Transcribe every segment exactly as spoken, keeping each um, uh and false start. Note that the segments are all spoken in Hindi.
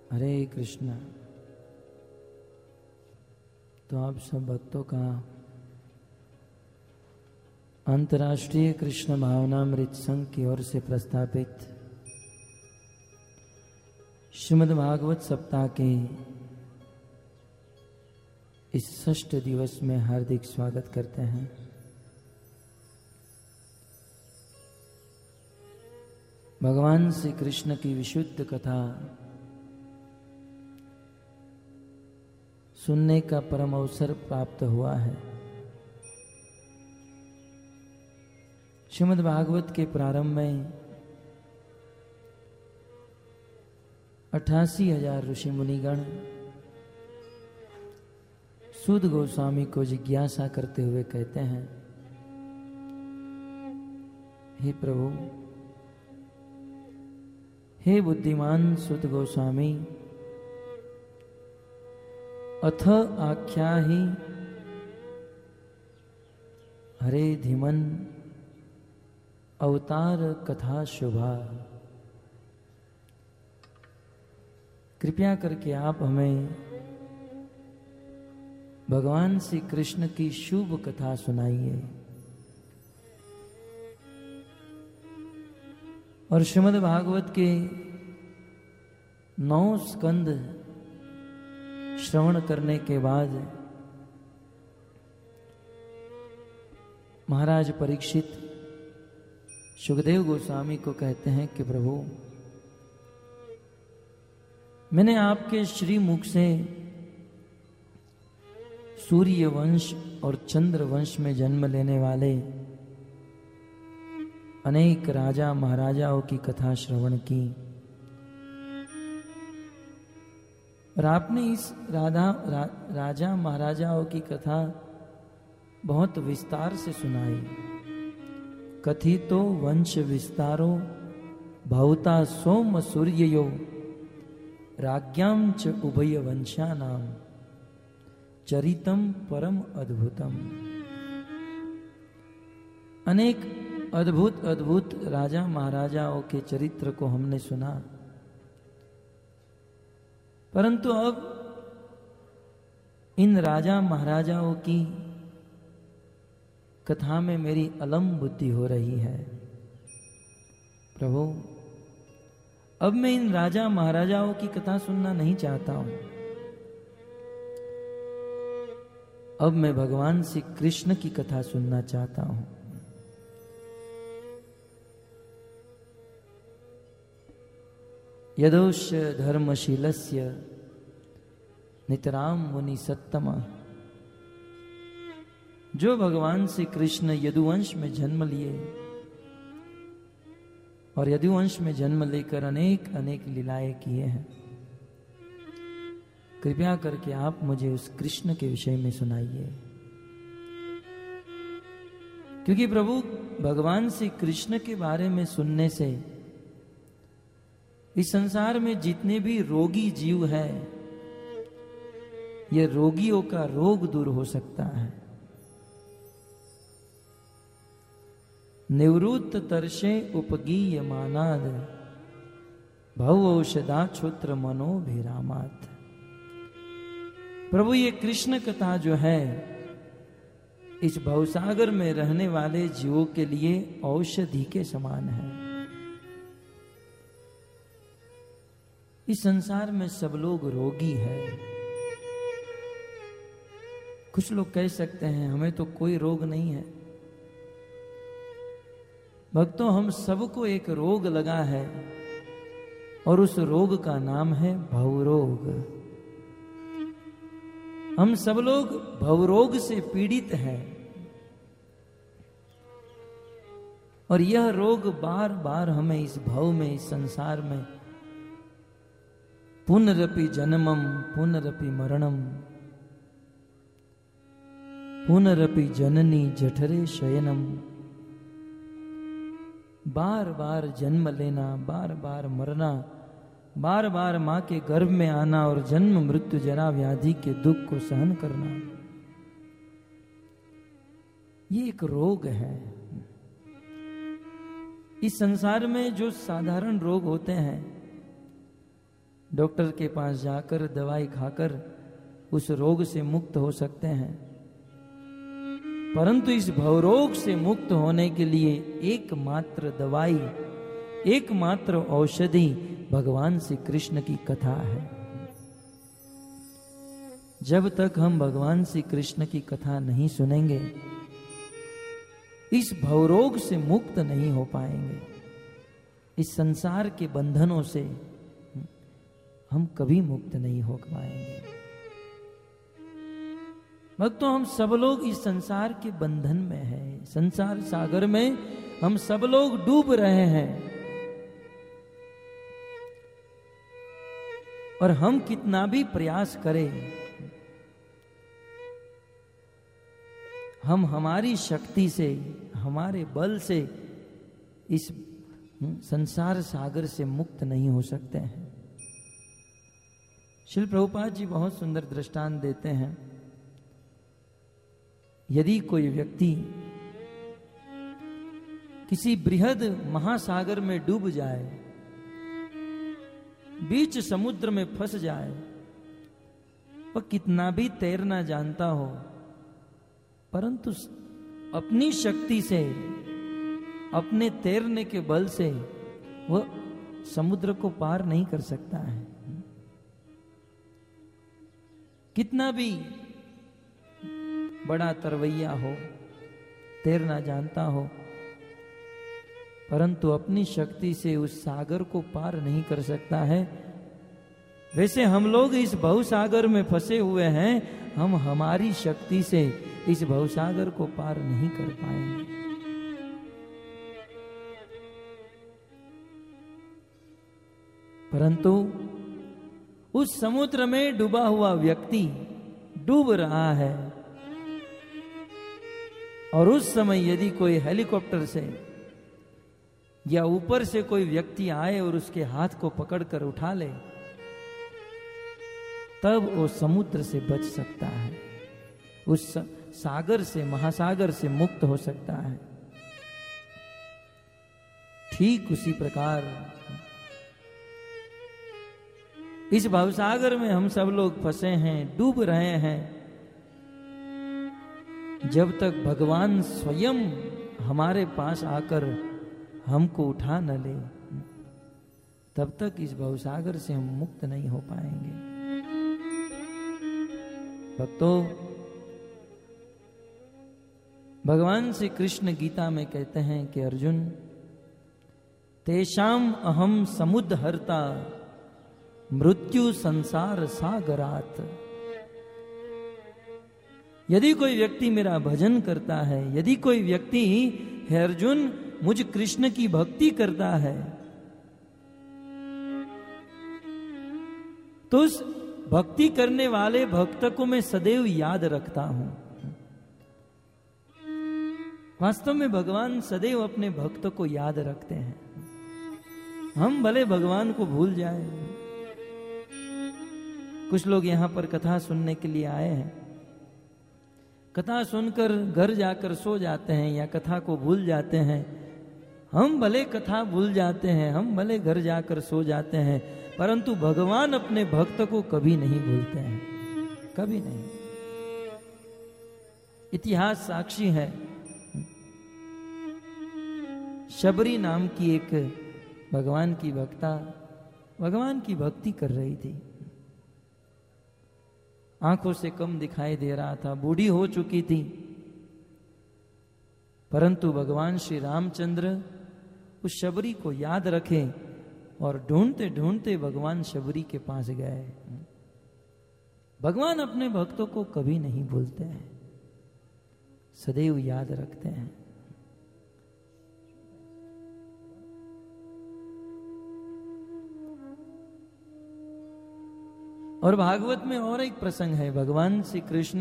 हरे कृष्णा। तो आप सब भक्तों का अंतर्राष्ट्रीय कृष्ण भावनामृत संघ की ओर से प्रस्थापित श्रीमद् भागवत सप्ताह के इस षष्ठ दिवस में हार्दिक स्वागत करते हैं। भगवान श्री कृष्ण की विशुद्ध कथा सुनने का परम अवसर प्राप्त हुआ है। श्रीमद् भागवत के प्रारंभ में अठासी हजार ऋषि मुनिगण सूत गोस्वामी को जिज्ञासा करते हुए कहते हैं, हे प्रभु, हे बुद्धिमान सूत गोस्वामी, अथ आख्या ही हरे धीमन अवतार कथा शुभा। कृपया करके आप हमें भगवान श्री कृष्ण की शुभ कथा सुनाइए। और श्रीमद् भागवत के नौ स्कंद श्रवण करने के बाद महाराज परीक्षित सुखदेव गोस्वामी को कहते हैं कि प्रभु, मैंने आपके श्री मुख से सूर्य वंश और चंद्र वंश में जन्म लेने वाले अनेक राजा महाराजाओं की कथा श्रवण की और आपने इस राधा रा, राजा महाराजाओं की कथा बहुत विस्तार से सुनाई। कथितो वंश विस्तारो भवता सोम सूर्ययो राज्ञां च उभय वंशानां चरितम परम अद्भुतम। अनेक अद्भुत अद्भुत राजा महाराजाओं के चरित्र को हमने सुना, परंतु अब इन राजा महाराजाओं की कथा में मेरी अलम बुद्धि हो रही है। प्रभु, अब मैं इन राजा महाराजाओं की कथा सुनना नहीं चाहता हूं। अब मैं भगवान श्री कृष्ण की कथा सुनना चाहता हूं। यदोश धर्मशीलस्य नितराम मुनि सत्तम। जो भगवान श्री कृष्ण यदुवंश में जन्म लिए और यदुवंश में जन्म लेकर अनेक अनेक लीलाएं किए हैं, कृपया करके आप मुझे उस कृष्ण के विषय में सुनाइए। क्योंकि प्रभु, भगवान श्री कृष्ण के बारे में सुनने से इस संसार में जितने भी रोगी जीव हैं, ये रोगियों का रोग दूर हो सकता है। निवृत्त तरसे उपगीय मानाद भव औषधाक्षुत्र मनोभिरामात। प्रभु, ये कृष्ण कथा जो है इस भवसागर में रहने वाले जीवों के लिए औषधि के समान है। इस संसार में सब लोग रोगी है। कुछ लोग कह सकते हैं हमें तो कोई रोग नहीं है। भक्तों, हम सबको एक रोग लगा है और उस रोग का नाम है भवरोग। हम सब लोग भवरोग से पीड़ित हैं और यह रोग बार बार हमें इस भव में, इस संसार में पुनरपि जन्मम पुनरपि मरणम पुनरपि जननी जठरे शयनम। बार बार जन्म लेना, बार बार मरना, बार बार मां के गर्भ में आना और जन्म मृत्यु जरा व्याधि के दुख को सहन करना, ये एक रोग है। इस संसार में जो साधारण रोग होते हैं डॉक्टर के पास जाकर दवाई खाकर उस रोग से मुक्त हो सकते हैं, परंतु इस भवरोग से मुक्त होने के लिए एकमात्र दवाई, एकमात्र औषधि भगवान श्री कृष्ण की कथा है। जब तक हम भगवान श्री कृष्ण की कथा नहीं सुनेंगे, इस भवरोग से मुक्त नहीं हो पाएंगे। इस संसार के बंधनों से हम कभी मुक्त नहीं हो पाएंगे। भक्तों, हम सब लोग इस संसार के बंधन में हैं, संसार सागर में हम सब लोग डूब रहे हैं। और हम कितना भी प्रयास करें, हम हमारी शक्ति से, हमारे बल से इस संसार सागर से मुक्त नहीं हो सकते हैं। श्रील प्रभुपाद जी बहुत सुंदर दृष्टांत देते हैं। यदि कोई व्यक्ति किसी बृहद महासागर में डूब जाए, बीच समुद्र में फंस जाए, वह कितना भी तैरना जानता हो, परंतु अपनी शक्ति से, अपने तैरने के बल से वह समुद्र को पार नहीं कर सकता है। कितना भी बड़ा तरवैया हो, तैरना जानता हो, परंतु अपनी शक्ति से उस सागर को पार नहीं कर सकता है। वैसे हम लोग इस भवसागर में फंसे हुए हैं, हम हमारी शक्ति से इस भवसागर को पार नहीं कर पाएंगे। परंतु उस समुद्र में डूबा हुआ व्यक्ति डूब रहा है, और उस समय यदि कोई हेलीकॉप्टर से या ऊपर से कोई व्यक्ति आए और उसके हाथ को पकड़कर उठा ले, तब वो समुद्र से बच सकता है, उस सागर से, महासागर से मुक्त हो सकता है। ठीक उसी प्रकार इस भवसागर में हम सब लोग फंसे हैं, डूब रहे हैं। जब तक भगवान स्वयं हमारे पास आकर हमको उठा न ले, तब तक इस भवसागर से हम मुक्त नहीं हो पाएंगे। भक्तों, भगवान श्री कृष्ण गीता में कहते हैं कि अर्जुन, तेषाम अहम समुद्रहर्ता मृत्यु संसार सागरात। यदि कोई व्यक्ति मेरा भजन करता है, यदि कोई व्यक्ति, हे अर्जुन, मुझ कृष्ण की भक्ति करता है, तो उस भक्ति करने वाले भक्त को मैं सदैव याद रखता हूं। वास्तव में भगवान सदैव अपने भक्त को याद रखते हैं। हम भले भगवान को भूल जाए। कुछ लोग यहां पर कथा सुनने के लिए आए हैं, कथा सुनकर घर जाकर सो जाते हैं या कथा को भूल जाते हैं। हम भले कथा भूल जाते हैं, हम भले घर जाकर सो जाते हैं, परंतु भगवान अपने भक्त को कभी नहीं भूलते हैं, कभी नहीं। इतिहास साक्षी है। शबरी नाम की एक भगवान की भक्ता भगवान की भक्ति कर रही थी। आंखों से कम दिखाई दे रहा था, बूढ़ी हो चुकी थी, परंतु भगवान श्री रामचंद्र उस शबरी को याद रखे और ढूंढते ढूंढते भगवान शबरी के पास गए। भगवान अपने भक्तों को कभी नहीं भूलते हैं, सदैव याद रखते हैं। और भागवत में और एक प्रसंग है। भगवान श्री कृष्ण,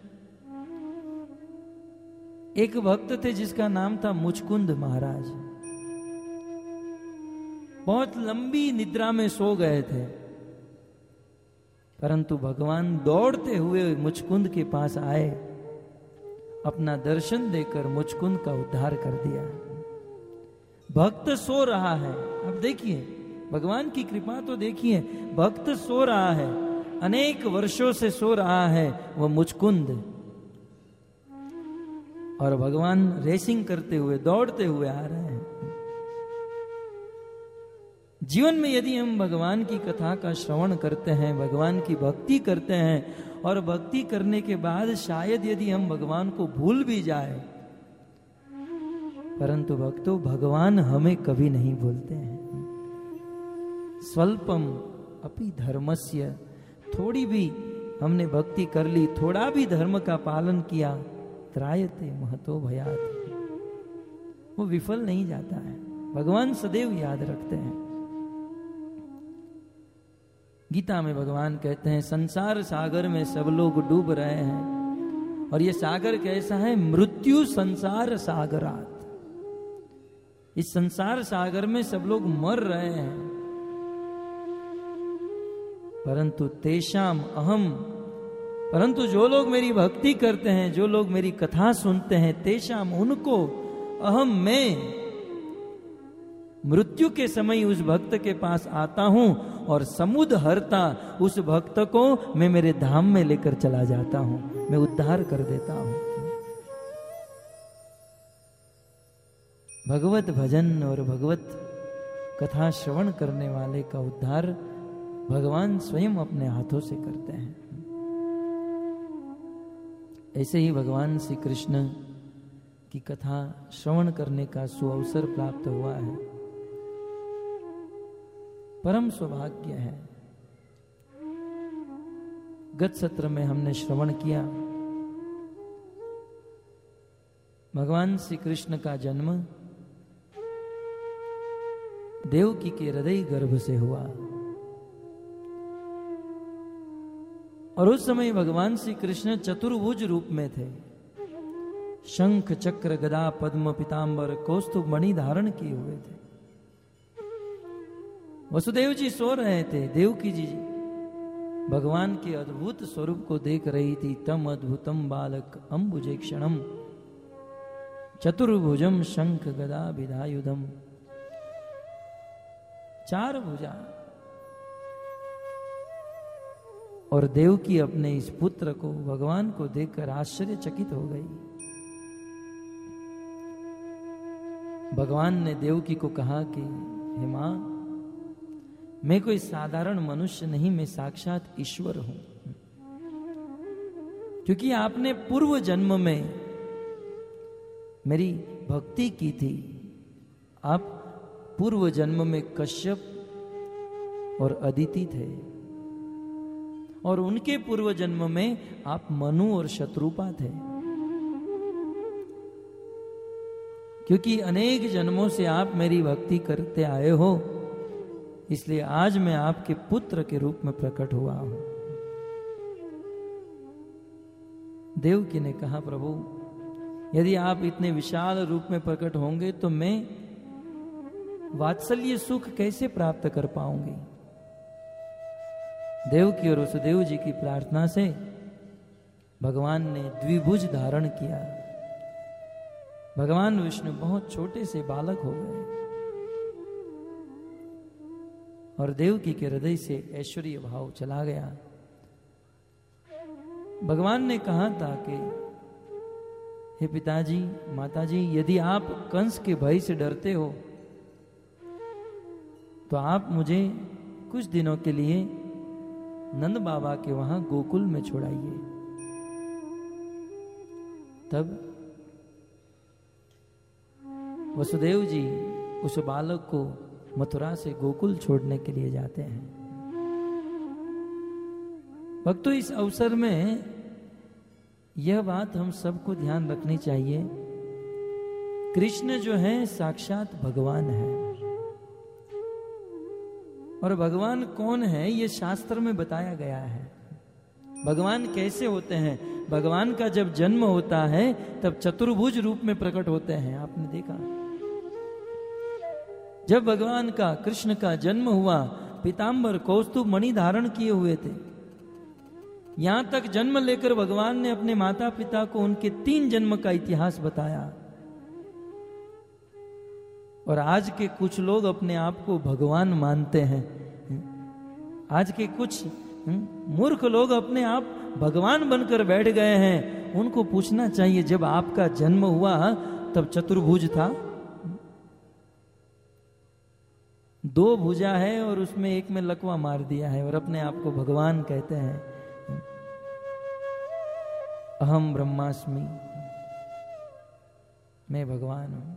एक भक्त थे जिसका नाम था मुचकुंद महाराज। बहुत लंबी निद्रा में सो गए थे, परंतु भगवान दौड़ते हुए मुचकुंद के पास आए, अपना दर्शन देकर मुचकुंद का उद्धार कर दिया। भक्त सो रहा है। अब देखिए, भगवान की कृपा तो देखिए, भक्त सो रहा है, अनेक वर्षों से सो रहा है वह मुचकुंद, और भगवान रेसिंग करते हुए, दौड़ते हुए आ रहे हैं। जीवन में यदि हम भगवान की कथा का श्रवण करते हैं, भगवान की भक्ति करते हैं, और भक्ति करने के बाद शायद यदि हम भगवान को भूल भी जाए, परंतु भक्तों भगवान हमें कभी नहीं भूलते हैं। स्वल्पम अपि धर्मस्य, थोड़ी भी हमने भक्ति कर ली, थोड़ा भी धर्म का पालन किया, त्रायते महतो भयात, वो विफल नहीं जाता है, भगवान सदैव याद रखते हैं। गीता में भगवान कहते हैं संसार सागर में सब लोग डूब रहे हैं, और ये सागर कैसा है? मृत्यु संसार सागरात, इस संसार सागर में सब लोग मर रहे हैं, परंतु तेषाम अहम, परंतु जो लोग मेरी भक्ति करते हैं, जो लोग मेरी कथा सुनते हैं, तेषाम उनको, अहम मैं, मृत्यु के समय उस भक्त के पास आता हूं और समुद हरता, उस भक्त को मैं मेरे धाम में लेकर चला जाता हूं, मैं उद्धार कर देता हूं। भगवत भजन और भगवत कथा श्रवण करने वाले का उद्धार भगवान स्वयं अपने हाथों से करते हैं। ऐसे ही भगवान श्री कृष्ण की कथा श्रवण करने का सुअवसर प्राप्त हुआ है, परम सौभाग्य है। गत सत्र में हमने श्रवण किया भगवान श्री कृष्ण का जन्म देवकी के हृदय गर्भ से हुआ, और उस समय भगवान श्री कृष्ण चतुर्भुज रूप में थे, शंख चक्र गदा पद्म पीतांबर कौस्तुभ मणि धारण किए हुए थे। वसुदेव जी सो रहे थे, देवकी जी भगवान के अद्भुत स्वरूप को देख रही थी। तम अद्भुतम बालक अंबुजे क्षणम चतुर्भुजम शंख गदा विधायुधम, चार भुजा, और देवकी अपने इस पुत्र को, भगवान को देखकर आश्चर्यचकित हो गई। भगवान ने देवकी को कहा कि हे मां, मैं कोई साधारण मनुष्य नहीं, मैं साक्षात ईश्वर हूं, क्योंकि आपने पूर्व जन्म में मेरी भक्ति की थी। आप पूर्व जन्म में कश्यप और अदिति थे, और उनके पूर्व जन्म में आप मनु और शत्रुपा थे। क्योंकि अनेक जन्मों से आप मेरी भक्ति करते आए हो, इसलिए आज मैं आपके पुत्र के रूप में प्रकट हुआ हूं। देवकी ने कहा, प्रभु यदि आप इतने विशाल रूप में प्रकट होंगे तो मैं वात्सल्य सुख कैसे प्राप्त कर पाऊंगी। देवकी और वसुदेव जी की प्रार्थना से भगवान ने द्विभुज धारण किया। भगवान विष्णु बहुत छोटे से बालक हो गए, और देवकी के हृदय से ऐश्वर्य भाव चला गया। भगवान ने कहा था कि हे पिताजी, माताजी, यदि आप कंस के भय से डरते हो तो आप मुझे कुछ दिनों के लिए नंद बाबा के वहां गोकुल में छोड़ाइए। तब वसुदेव जी उस बालक को मथुरा से गोकुल छोड़ने के लिए जाते हैं। भक्तों, इस अवसर में यह बात हम सबको ध्यान रखनी चाहिए, कृष्ण जो है साक्षात भगवान है, और भगवान कौन है ये शास्त्र में बताया गया है। भगवान कैसे होते हैं? भगवान का जब जन्म होता है तब चतुर्भुज रूप में प्रकट होते हैं। आपने देखा, जब भगवान का, कृष्ण का जन्म हुआ, पीतांबर कौस्तुभ मणि धारण किए हुए थे। यहां तक जन्म लेकर भगवान ने अपने माता पिता को उनके तीन जन्म का इतिहास बताया। और आज के कुछ लोग अपने आप को भगवान मानते हैं। आज के कुछ मूर्ख लोग अपने आप भगवान बनकर बैठ गए हैं। उनको पूछना चाहिए, जब आपका जन्म हुआ तब चतुर्भुज था? दो भुजा है और उसमें एक में लकवा मार दिया है और अपने आप को भगवान कहते हैं। अहम ब्रह्मास्मि, मैं भगवान हूं।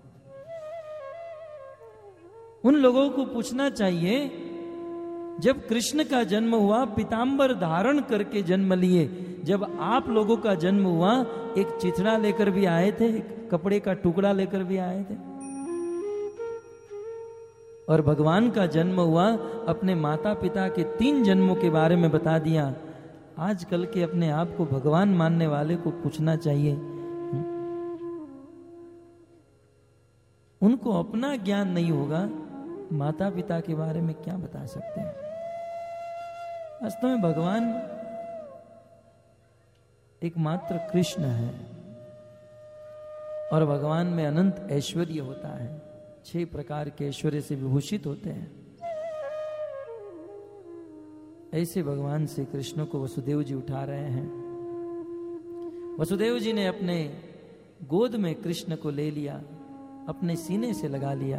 उन लोगों को पूछना चाहिए, जब कृष्ण का जन्म हुआ पीतांबर धारण करके जन्म लिए, जब आप लोगों का जन्म हुआ एक चिथड़ा लेकर भी आए थे, एक कपड़े का टुकड़ा लेकर भी आए थे। और भगवान का जन्म हुआ, अपने माता पिता के तीन जन्मों के बारे में बता दिया। आजकल के अपने आप को भगवान मानने वाले को पूछना चाहिए, उनको अपना ज्ञान नहीं होगा, माता पिता के बारे में क्या बता सकते हैं। वास्तव में भगवान एकमात्र कृष्ण है और भगवान में अनंत ऐश्वर्य होता है। छह प्रकार के ऐश्वर्य से विभूषित होते हैं। ऐसे भगवान श्री कृष्ण को वसुदेव जी उठा रहे हैं। वसुदेव जी ने अपने गोद में कृष्ण को ले लिया, अपने सीने से लगा लिया।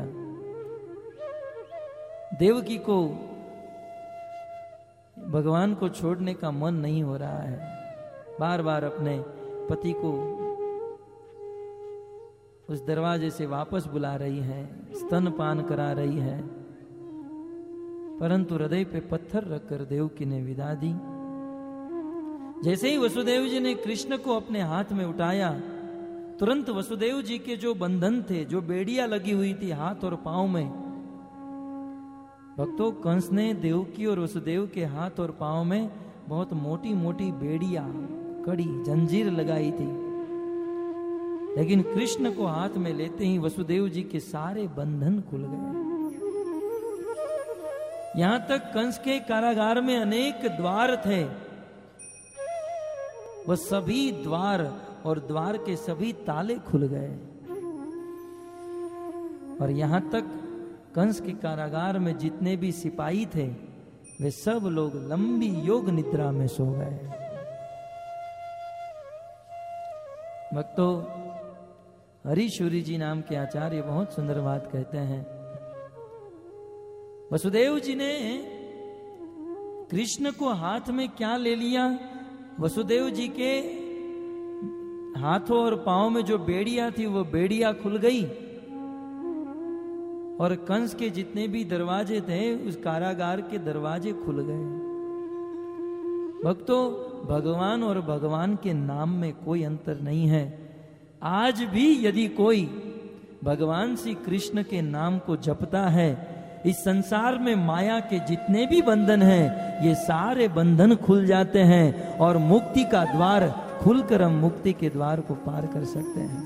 देवकी को भगवान को छोड़ने का मन नहीं हो रहा है, बार बार अपने पति को उस दरवाजे से वापस बुला रही है, स्तनपान करा रही है, परंतु हृदय पे पत्थर रखकर देवकी ने विदा दी। जैसे ही वसुदेव जी ने कृष्ण को अपने हाथ में उठाया, तुरंत वसुदेव जी के जो बंधन थे, जो बेड़ियां लगी हुई थी हाथ और पांव में, भक्तों कंस ने देवकी और वसुदेव के हाथ और पांव में बहुत मोटी मोटी बेड़ियां, कड़ी, जंजीर लगाई थी। लेकिन कृष्ण को हाथ में लेते ही वसुदेव जी के सारे बंधन खुल गए। यहां तक कंस के कारागार में अनेक द्वार थे, वह सभी द्वार और द्वार के सभी ताले खुल गए। और यहां तक कंस के कारागार में जितने भी सिपाही थे, वे सब लोग लंबी योग निद्रा में सो गए। भक्तों, हरिशूरी जी नाम के आचार्य बहुत सुंदर बात कहते हैं। वसुदेव जी ने कृष्ण को हाथ में क्या ले लिया? वसुदेव जी के हाथों और पांव में जो बेड़ियां थी वो बेड़ियां खुल गई और कंस के जितने भी दरवाजे थे उस कारागार के दरवाजे खुल गए। भक्तों, भगवान और भगवान के नाम में कोई अंतर नहीं है। आज भी यदि कोई भगवान श्री कृष्ण के नाम को जपता है, इस संसार में माया के जितने भी बंधन हैं, ये सारे बंधन खुल जाते हैं और मुक्ति का द्वार खुलकर हम मुक्ति के द्वार को पार कर सकते हैं।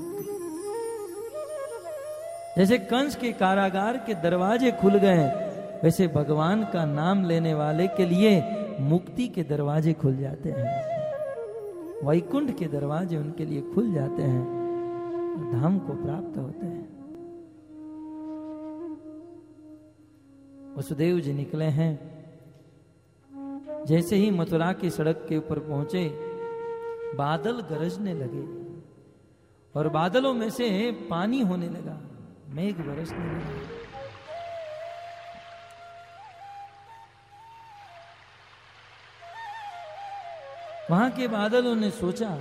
जैसे कंस के कारागार के दरवाजे खुल गए, वैसे भगवान का नाम लेने वाले के लिए मुक्ति के दरवाजे खुल जाते हैं, वैकुंठ के दरवाजे उनके लिए खुल जाते हैं, धाम को प्राप्त होते हैं। वसुदेव जी निकले हैं। जैसे ही मथुरा की सड़क के ऊपर पहुंचे, बादल गरजने लगे और बादलों में से पानी होने लगा, मेघ बरसने लगा। वहां के बादलों ने सोचा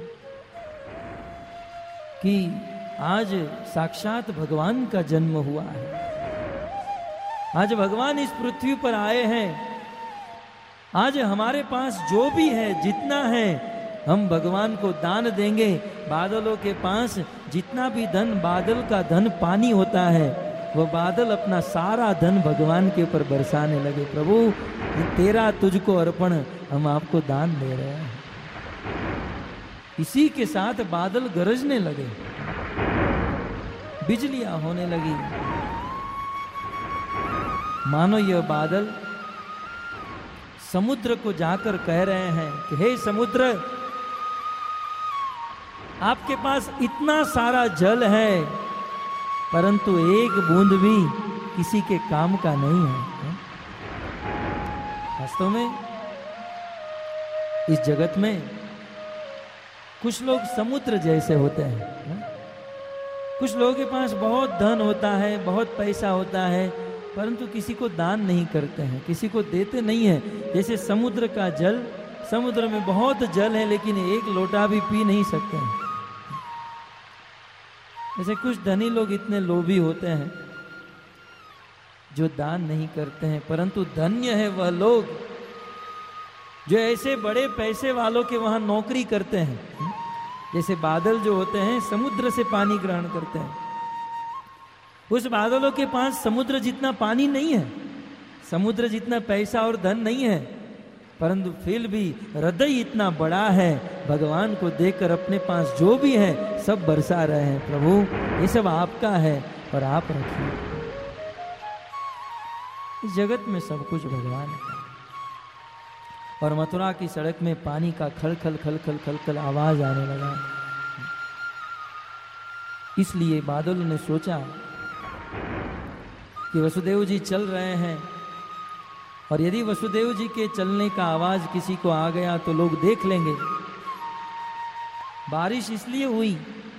कि आज साक्षात भगवान का जन्म हुआ है, आज भगवान इस पृथ्वी पर आए हैं, आज हमारे पास जो भी है, जितना है, हम भगवान को दान देंगे। बादलों के पास जितना भी धन, बादल का धन पानी होता है, वो बादल अपना सारा धन भगवान के ऊपर बरसाने लगे। प्रभु, तेरा तुझको अर्पण, हम आपको दान दे रहे हैं। इसी के साथ बादल गरजने लगे, बिजलियां होने लगी, मानो यह बादल समुद्र को जाकर कह रहे हैं कि हे समुद्र, आपके पास इतना सारा जल है, परंतु एक बूंद भी किसी के काम का नहीं है। वास्तव में इस जगत में कुछ लोग समुद्र जैसे होते हैं। कुछ लोगों के पास बहुत धन होता है, बहुत पैसा होता है, परंतु किसी को दान नहीं करते हैं, किसी को देते नहीं है। जैसे समुद्र का जल, समुद्र में बहुत जल है लेकिन एक लोटा भी पी नहीं सकते हैं। जैसे कुछ धनी लोग इतने लोभी होते हैं जो दान नहीं करते हैं, परंतु धन्य है वह लोग जो ऐसे बड़े पैसे वालों के वहां नौकरी करते हैं। जैसे बादल जो होते हैं समुद्र से पानी ग्रहण करते हैं, उस बादलों के पास समुद्र जितना पानी नहीं है, समुद्र जितना पैसा और धन नहीं है, परंतु फिर भी हृदय इतना बड़ा है, भगवान को देखकर अपने पास जो भी है सब बरसा रहे हैं। प्रभु ये सब आपका है और आप रखिए। इस जगत में सब कुछ भगवान का। और मथुरा की सड़क में पानी का खल खल खल खल खल खल आवाज आने लगा। इसलिए बादलों ने सोचा कि वसुदेव जी चल रहे हैं, और यदि वसुदेव जी के चलने का आवाज किसी को आ गया तो लोग देख लेंगे। बारिश इसलिए हुई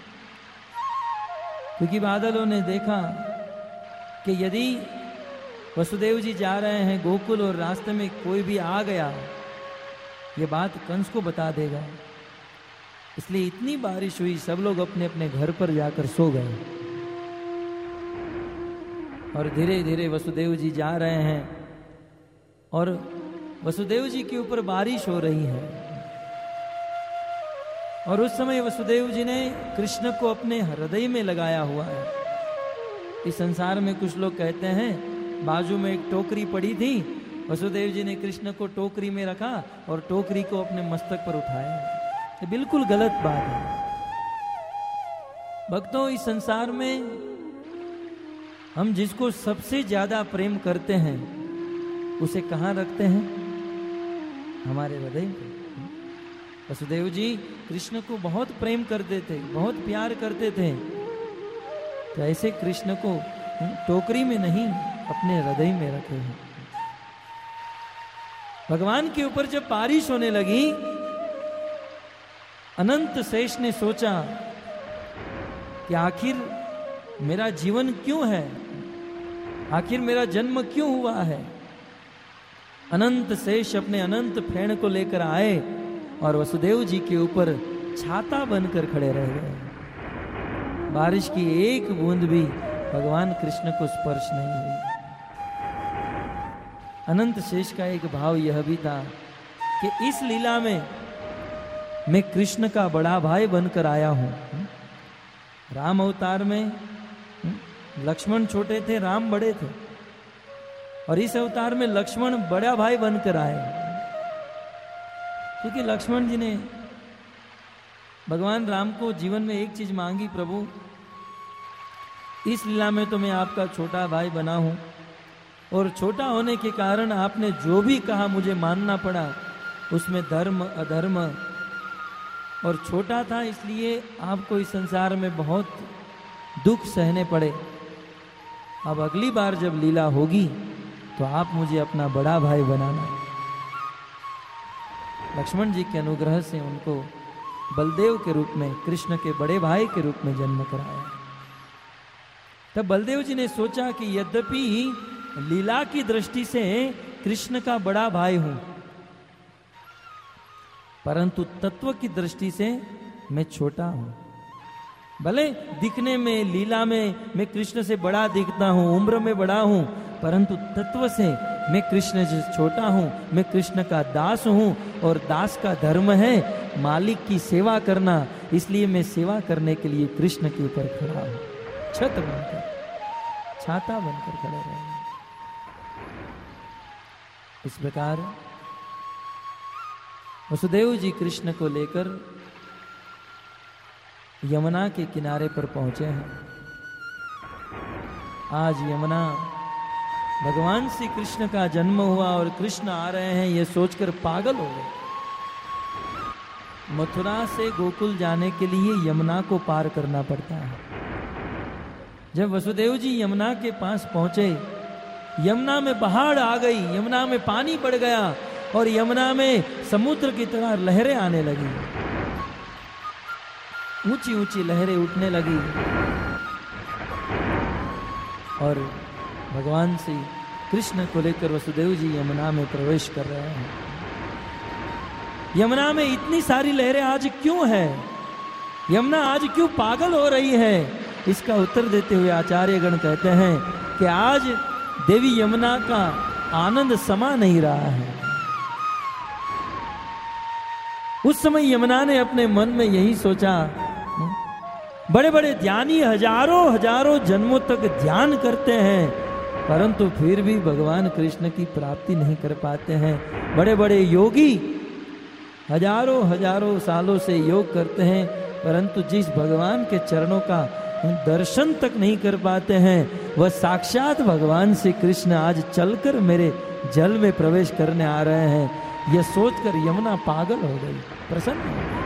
क्योंकि बादलों ने देखा कि यदि वसुदेव जी जा रहे हैं गोकुल और रास्ते में कोई भी आ गया, ये बात कंस को बता देगा। इसलिए इतनी बारिश हुई, सब लोग अपने अपने घर पर जाकर सो गए। और धीरे धीरे वसुदेव जी जा रहे हैं और वसुदेव जी के ऊपर बारिश हो रही है। और उस समय वसुदेव जी ने कृष्ण को अपने हृदय में लगाया हुआ है। इस संसार में कुछ लोग कहते हैं बाजू में एक टोकरी पड़ी थी, वसुदेव जी ने कृष्ण को टोकरी में रखा और टोकरी को अपने मस्तक पर उठाया। ये बिल्कुल गलत बात है। भक्तों, इस संसार में हम जिसको सबसे ज्यादा प्रेम करते हैं उसे कहाँ रखते हैं? हमारे हृदय में। वसुदेव जी कृष्ण को बहुत प्रेम करते थे, बहुत प्यार करते थे, तो ऐसे कृष्ण को टोकरी में नहीं अपने हृदय में रखे हैं। भगवान के ऊपर जब बारिश होने लगी, अनंत शेष ने सोचा कि आखिर मेरा जीवन क्यों है, आखिर मेरा जन्म क्यों हुआ है। अनंत शेष अपने अनंत फेण को लेकर आए और वसुदेव जी के ऊपर छाता बनकर खड़े रह गए। बारिश की एक बूंद भी भगवान कृष्ण को स्पर्श नहीं हुई। अनंत शेष का एक भाव यह भी था कि इस लीला में मैं कृष्ण का बड़ा भाई बनकर आया हूं। राम अवतार में लक्ष्मण छोटे थे, राम बड़े थे, और इस अवतार में लक्ष्मण बड़ा भाई बनकर आए। क्योंकि लक्ष्मण जी ने भगवान राम को जीवन में एक चीज मांगी, प्रभु इस लीला में तो मैं आपका छोटा भाई बना हूं, और छोटा होने के कारण आपने जो भी कहा मुझे मानना पड़ा, उसमें धर्म अधर्म, और छोटा था इसलिए आपको इस संसार में बहुत दुख सहने पड़े। अब अगली बार जब लीला होगी तो आप मुझे अपना बड़ा भाई बनाना। लक्ष्मण जी के अनुग्रह से उनको बलदेव के रूप में, कृष्ण के बड़े भाई के रूप में जन्म कराया। तब बलदेव जी ने सोचा कि यद्यपि लीला की दृष्टि से कृष्ण का बड़ा भाई हूं, परंतु तत्व की दृष्टि से मैं छोटा हूं। भले दिखने में, लीला में मैं कृष्ण से बड़ा दिखता हूं, उम्र में बड़ा हूं, परंतु तत्व से मैं कृष्ण से छोटा हूं। मैं कृष्ण का दास हूं, और दास का धर्म है मालिक की सेवा करना। इसलिए मैं सेवा करने के लिए कृष्ण के ऊपर खड़ा हूं, छत बनकर, छाता बनकर खड़े रहे। इस प्रकार वसुदेव जी कृष्ण को लेकर यमुना के किनारे पर पहुंचे हैं। आज यमुना, भगवान श्री कृष्ण का जन्म हुआ और कृष्ण आ रहे हैं, यह सोचकर पागल हो गए। मथुरा से गोकुल जाने के लिए यमुना को पार करना पड़ता है। जब वसुदेव जी यमुना के पास पहुंचे, यमुना में बाढ़ आ गई, यमुना में पानी बढ़ गया और यमुना में समुद्र की तरह लहरें आने लगी, ऊंची ऊंची लहरें उठने लगी और भगवान श्री कृष्ण को लेकर वसुदेव जी यमुना में प्रवेश कर रहे हैं। यमुना में इतनी सारी लहरें आज क्यों है? यमुना आज क्यों पागल हो रही है? इसका उत्तर देते हुए आचार्यगण कहते हैं कि आज देवी यमुना का आनंद समा नहीं रहा है। उस समय यमुना ने अपने मन में यही सोचा, बड़े बड़े ज्ञानी हजारों हजारों जन्मों तक ध्यान करते हैं परंतु फिर भी भगवान कृष्ण की प्राप्ति नहीं कर पाते हैं। बड़े बड़े योगी हजारों हजारों सालों से योग करते हैं परंतु जिस भगवान के चरणों का दर्शन तक नहीं कर पाते हैं वह साक्षात भगवान श्री कृष्ण आज चलकर मेरे जल में प्रवेश करने आ रहे हैं। यह सोचकर यमुना पागल हो गई, प्रसन्न हो गई।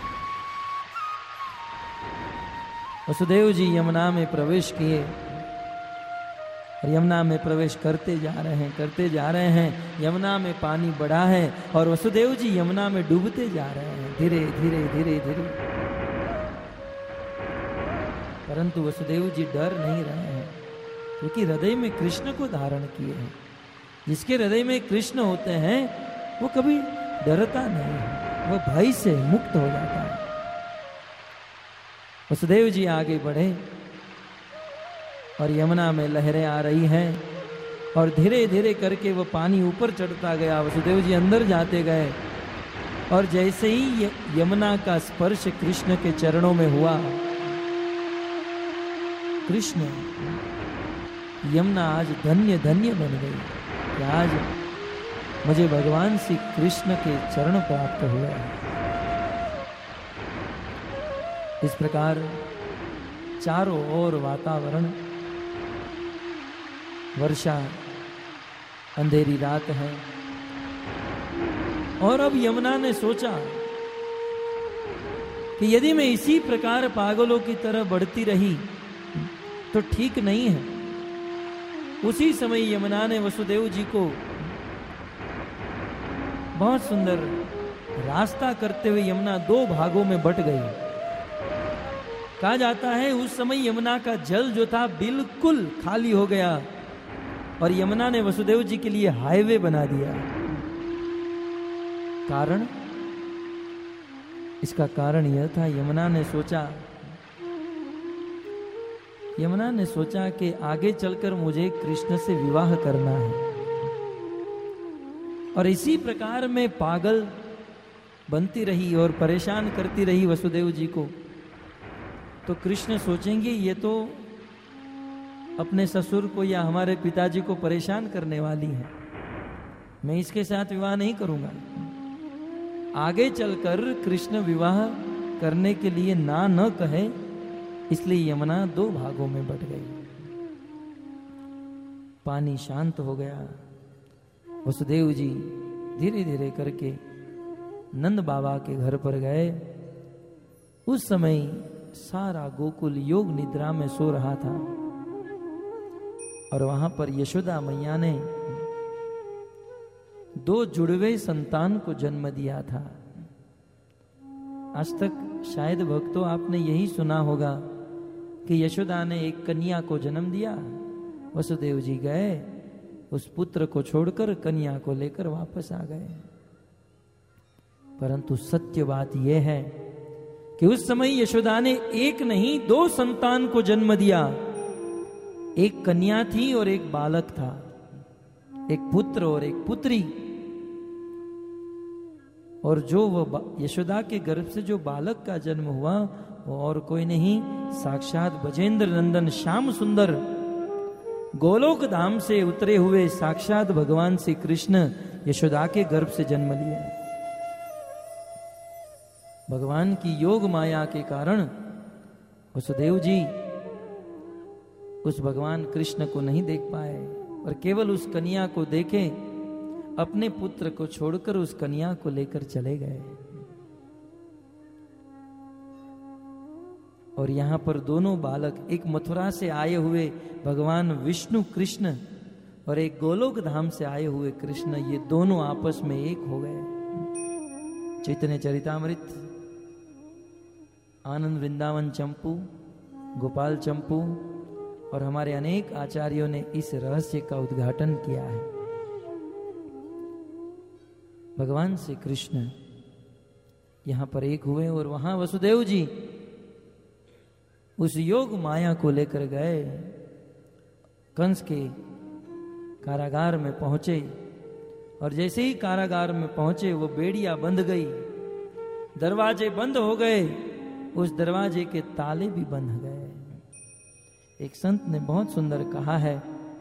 वसुदेव जी यमुना में प्रवेश किए और यमुना में प्रवेश करते जा रहे हैं करते जा रहे हैं यमुना में पानी बढ़ा है और वसुदेव जी यमुना में डूबते जा रहे हैं धीरे धीरे धीरे धीरे। परंतु वसुदेव जी डर नहीं रहे हैं क्योंकि हृदय में कृष्ण को धारण किए हैं। जिसके हृदय में कृष्ण होते हैं वो कभी डरता नहीं है, वो भय से मुक्त हो जाता है। वसुदेव जी आगे बढ़े और यमुना में लहरें आ रही हैं और धीरे धीरे करके वो पानी ऊपर चढ़ता गया। वसुदेव जी अंदर जाते गए और जैसे ही यमुना का स्पर्श कृष्ण के चरणों में हुआ, कृष्ण यमुना आज धन्य धन्य बन गई कि आज मुझे भगवान श्री कृष्ण के चरण प्राप्त हुए। इस प्रकार चारों ओर वातावरण, वर्षा, अंधेरी रात है और अब यमुना ने सोचा कि यदि मैं इसी प्रकार पागलों की तरह बढ़ती रही तो ठीक नहीं है। उसी समय यमुना ने वसुदेव जी को बहुत सुंदर रास्ता करते हुए यमुना दो भागों में बट गई। कहा जाता है उस समय यमुना का जल जो था बिल्कुल खाली हो गया और यमुना ने वसुदेव जी के लिए हाईवे बना दिया। कारण, इसका कारण यह था, यमुना ने सोचा यमुना ने सोचा कि आगे चलकर मुझे कृष्ण से विवाह करना है और इसी प्रकार में पागल बनती रही और परेशान करती रही वसुदेव जी को, तो कृष्ण सोचेंगे ये तो अपने ससुर को या हमारे पिताजी को परेशान करने वाली है, मैं इसके साथ विवाह नहीं करूंगा। आगे चलकर कृष्ण विवाह करने के लिए ना न कहे, इसलिए यमुना दो भागों में बट गई। पानी शांत हो गया। वसुदेव जी धीरे धीरे करके नंद बाबा के घर पर गए। उस समय सारा गोकुल योग निद्रा में सो रहा था और वहां पर यशोदा मैया ने दो जुड़वे संतान को जन्म दिया था। आज तक शायद भक्तों आपने यही सुना होगा कि यशोदा ने एक कन्या को जन्म दिया, वसुदेव जी गए उस पुत्र को छोड़कर कन्या को लेकर वापस आ गए। परंतु सत्य बात यह है कि उस समय यशोदा ने एक नहीं दो संतान को जन्म दिया। एक कन्या थी और एक बालक था, एक पुत्र और एक पुत्री। और जो वह यशोदा के गर्भ से जो बालक का जन्म हुआ वो और कोई नहीं, साक्षात बजेंद्र नंदन श्याम सुंदर गोलोक धाम से उतरे हुए साक्षात भगवान श्री कृष्ण यशोदा के गर्भ से जन्म लिया। भगवान की योग माया के कारण वसुदेव जी उस भगवान कृष्ण को नहीं देख पाए और केवल उस कन्या को देखे, अपने पुत्र को छोड़कर उस कन्या को लेकर चले गए। और यहाँ पर दोनों बालक, एक मथुरा से आए हुए भगवान विष्णु कृष्ण और एक गोलोक धाम से आए हुए कृष्ण, ये दोनों आपस में एक हो गए। चैतन्य चरितामृत, आनंद वृंदावन चंपू, गोपाल चंपू और हमारे अनेक आचार्यों ने इस रहस्य का उद्घाटन किया है। भगवान श्री कृष्ण यहां पर एक हुए और वहां वसुदेव जी उस योग माया को लेकर गए, कंस के कारागार में पहुंचे और जैसे ही कारागार में पहुंचे वो बेड़िया बंद गई, दरवाजे बंद हो गए, उस दरवाजे के ताले भी बंद गए। एक संत ने बहुत सुंदर कहा है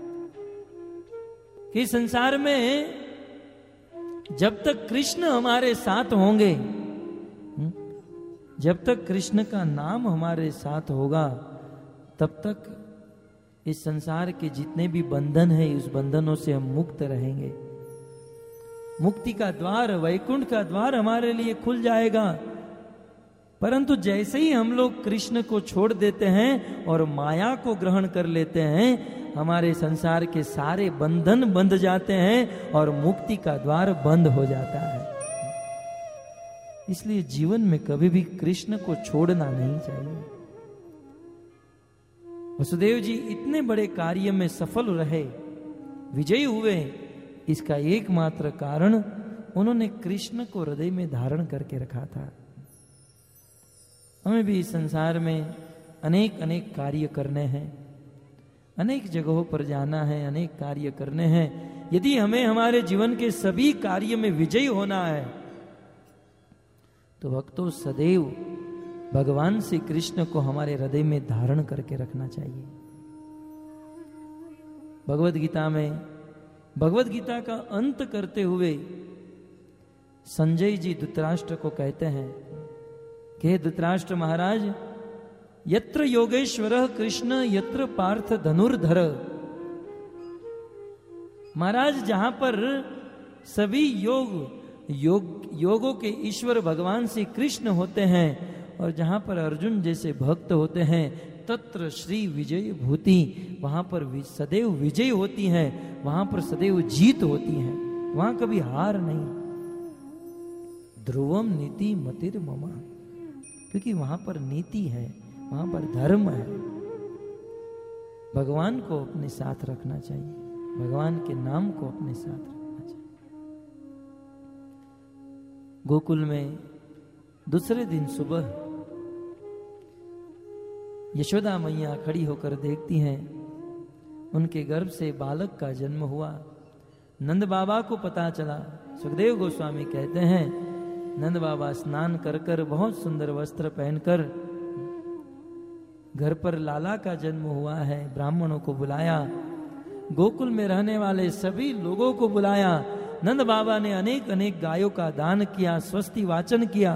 कि संसार में जब तक कृष्ण हमारे साथ होंगे, जब तक कृष्ण का नाम हमारे साथ होगा, तब तक इस संसार के जितने भी बंधन है उस बंधनों से हम मुक्त रहेंगे। मुक्ति का द्वार, वैकुंठ का द्वार हमारे लिए खुल जाएगा। परंतु जैसे ही हम लोग कृष्ण को छोड़ देते हैं और माया को ग्रहण कर लेते हैं, हमारे संसार के सारे बंधन बंध जाते हैं और मुक्ति का द्वार बंद हो जाता है। इसलिए जीवन में कभी भी कृष्ण को छोड़ना नहीं चाहिए। वसुदेव जी इतने बड़े कार्य में सफल रहे, विजयी हुए, इसका एकमात्र कारण उन्होंने कृष्ण को हृदय में धारण करके रखा था। हमें भी इस संसार में अनेक अनेक कार्य करने हैं, अनेक जगहों पर जाना है, अनेक कार्य करने हैं। यदि हमें हमारे जीवन के सभी कार्य में विजयी होना है तो भक्तों सदैव भगवान श्री कृष्ण को हमारे हृदय में धारण करके रखना चाहिए। भगवत गीता में, भगवत गीता का अंत करते हुए संजय जी धृतराष्ट्र को कहते हैं कि हे धृतराष्ट्र महाराज, यत्र योगेश्वर कृष्ण यत्र पार्थ धनुर्धर। महाराज जहां पर सभी योग योग योगों के ईश्वर भगवान श्री कृष्ण होते हैं और जहां पर अर्जुन जैसे भक्त होते हैं, तत्र श्री विजय भूति, वहां पर सदैव विजय होती है, वहां पर सदैव जीत होती है, वहां कभी हार नहीं। ध्रुवम नीति मतिर ममा, क्योंकि वहां पर नीति है, वहां पर धर्म है। भगवान को अपने साथ रखना चाहिए, भगवान के नाम को अपने साथ रखना चाहिए। गोकुल में दूसरे दिन सुबह यशोदा मैया खड़ी होकर देखती हैं, उनके गर्भ से बालक का जन्म हुआ। नंद बाबा को पता चला। सुखदेव गोस्वामी कहते हैं, नंद बाबा स्नान कर कर बहुत सुंदर वस्त्र पहनकर, घर पर लाला का जन्म हुआ है, ब्राह्मणों को बुलाया, गोकुल में रहने वाले सभी लोगों को बुलाया। नंद बाबा ने अनेक अनेक गायों का दान किया, स्वस्ति वाचन किया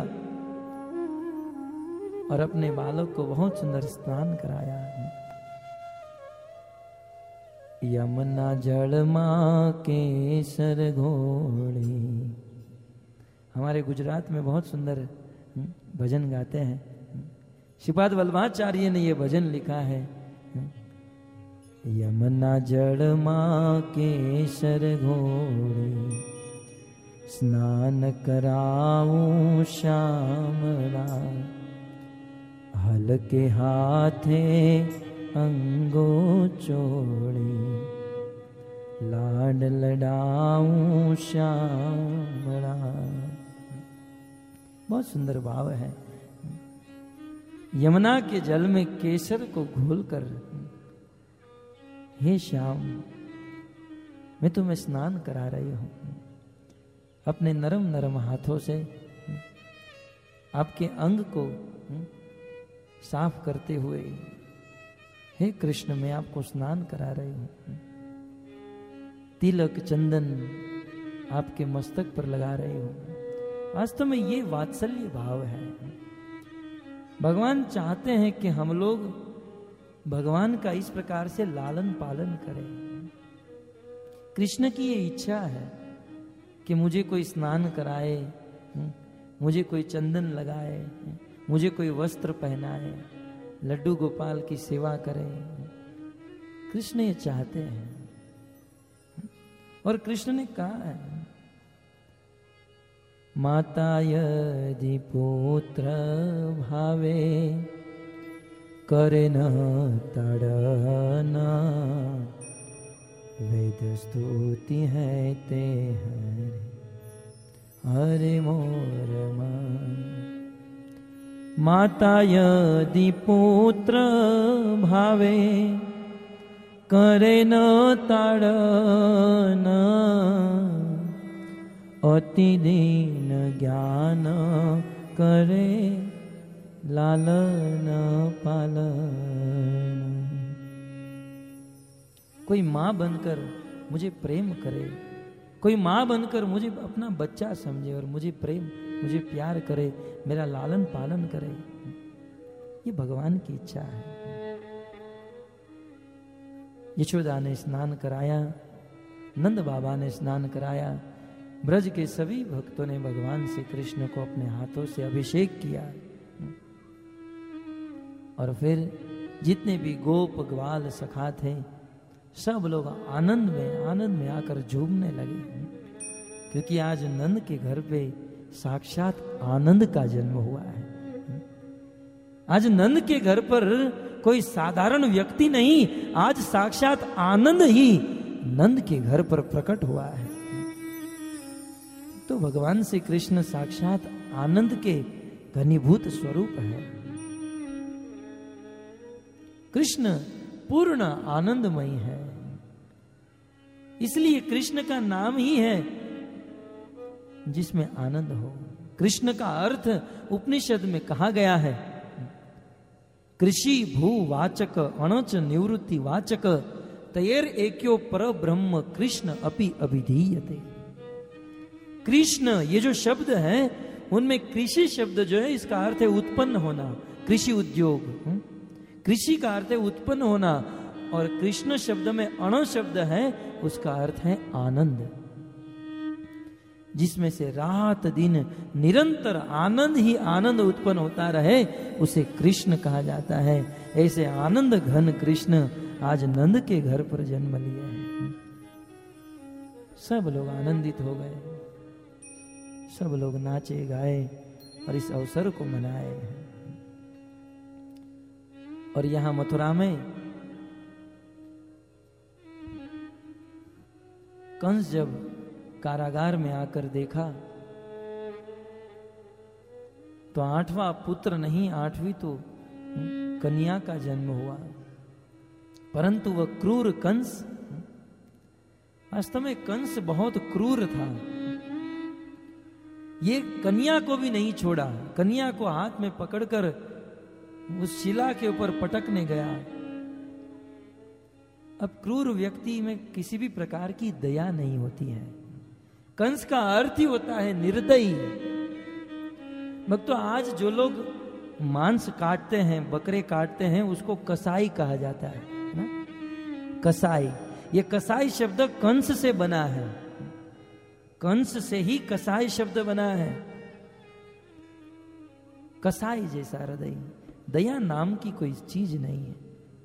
और अपने बालक को बहुत सुंदर स्नान कराया। यमुना जल मां केसर घोड़े। हमारे गुजरात में बहुत सुंदर भजन गाते हैं। श्रीपाद वल्लभाचार्य ने ये भजन लिखा है, यमुना जल मां केसर घोड़े, स्नान कराऊं श्यामला, हल्के हाथे अंगो चोड़ी, लाड लडाऊं श्यामला। बहुत सुंदर भाव है। यमुना के जल में केसर को घोलकर, हे श्याम, मैं तुम्हें स्नान करा रही हूं, अपने नरम नरम हाथों से आपके अंग को साफ करते हुए, हे कृष्ण, मैं आपको स्नान करा रही हूं। तिलक चंदन आपके मस्तक पर लगा रही हूं। वास्तव में ये वात्सल्य भाव है। भगवान चाहते हैं कि हम लोग भगवान का इस प्रकार से लालन पालन करें। कृष्ण की ये इच्छा है कि मुझे कोई स्नान कराए, मुझे कोई चंदन लगाए, मुझे कोई वस्त्र पहनाए, लड्डू गोपाल की सेवा करें। कृष्ण ये चाहते हैं और कृष्ण ने कहा है, माता यदि पुत्र भावे करे न तड़ना, वेद स्तुति है ते हरे हरे मोर मन। माता यदि पुत्र भावे करे न ताड़ना, अति दीन ज्ञान करे लालन पालन। कोई माँ बनकर मुझे प्रेम करे, कोई माँ बनकर मुझे अपना बच्चा समझे और मुझे प्रेम मुझे प्यार करे, मेरा लालन पालन करे, ये भगवान की इच्छा है। यशोदा ने स्नान कराया, नंद बाबा ने स्नान कराया, ब्रज के सभी भक्तों ने भगवान श्री कृष्ण को अपने हाथों से अभिषेक किया और फिर जितने भी गोप ग्वाल सखा थे सब लोग आनंद में आनंद में आकर झूमने लगे, क्योंकि आज नंद के घर पे साक्षात आनंद का जन्म हुआ है। आज नंद के घर पर कोई साधारण व्यक्ति नहीं, आज साक्षात आनंद ही नंद के घर पर प्रकट हुआ है। तो भगवान श्री कृष्ण साक्षात आनंद के घनीभूत स्वरूप है। कृष्ण पूर्ण आनंदमयी है, इसलिए कृष्ण का नाम ही है जिसमें आनंद हो। कृष्ण का अर्थ उपनिषद में कहा गया है, कृषि भू वाचक अणच निवृत्ति वाचक तयर एक्यो पर ब्रह्म कृष्ण अपि अभिधीयते। कृष्ण ये जो शब्द है उनमें कृषि शब्द जो है इसका अर्थ है उत्पन्न होना, कृषि उद्योग। कृषि का अर्थ है उत्पन्न होना और कृष्ण शब्द में अण शब्द है उसका अर्थ है आनंद, जिसमें से रात दिन निरंतर आनंद ही आनंद उत्पन्न होता रहे उसे कृष्ण कहा जाता है। ऐसे आनंद घन कृष्ण आज नंद के घर पर जन्म लिया है। सब लोग आनंदित हो गए, सब लोग नाचे गाए और इस अवसर को मनाए। और यहां मथुरा में कंस जब कारागार में आकर देखा तो आठवां पुत्र नहीं आठवीं तो कन्या का जन्म हुआ, परंतु वह क्रूर कंस, वास्तव में कंस बहुत क्रूर था। ये कन्या को भी नहीं छोड़ा, कन्या को हाथ में पकड़कर उस शिला के ऊपर पटकने गया। अब क्रूर व्यक्ति में किसी भी प्रकार की दया नहीं होती है। कंस का अर्थ ही होता है निर्दयी। भक्तों, आज जो लोग मांस काटते हैं, बकरे काटते हैं, उसको कसाई कहा जाता है ना? कसाई, ये कसाई शब्द कंस से बना है, कंस से ही कसाई शब्द बना है। कसाई जैसा हृदय, दया नाम की कोई चीज नहीं है।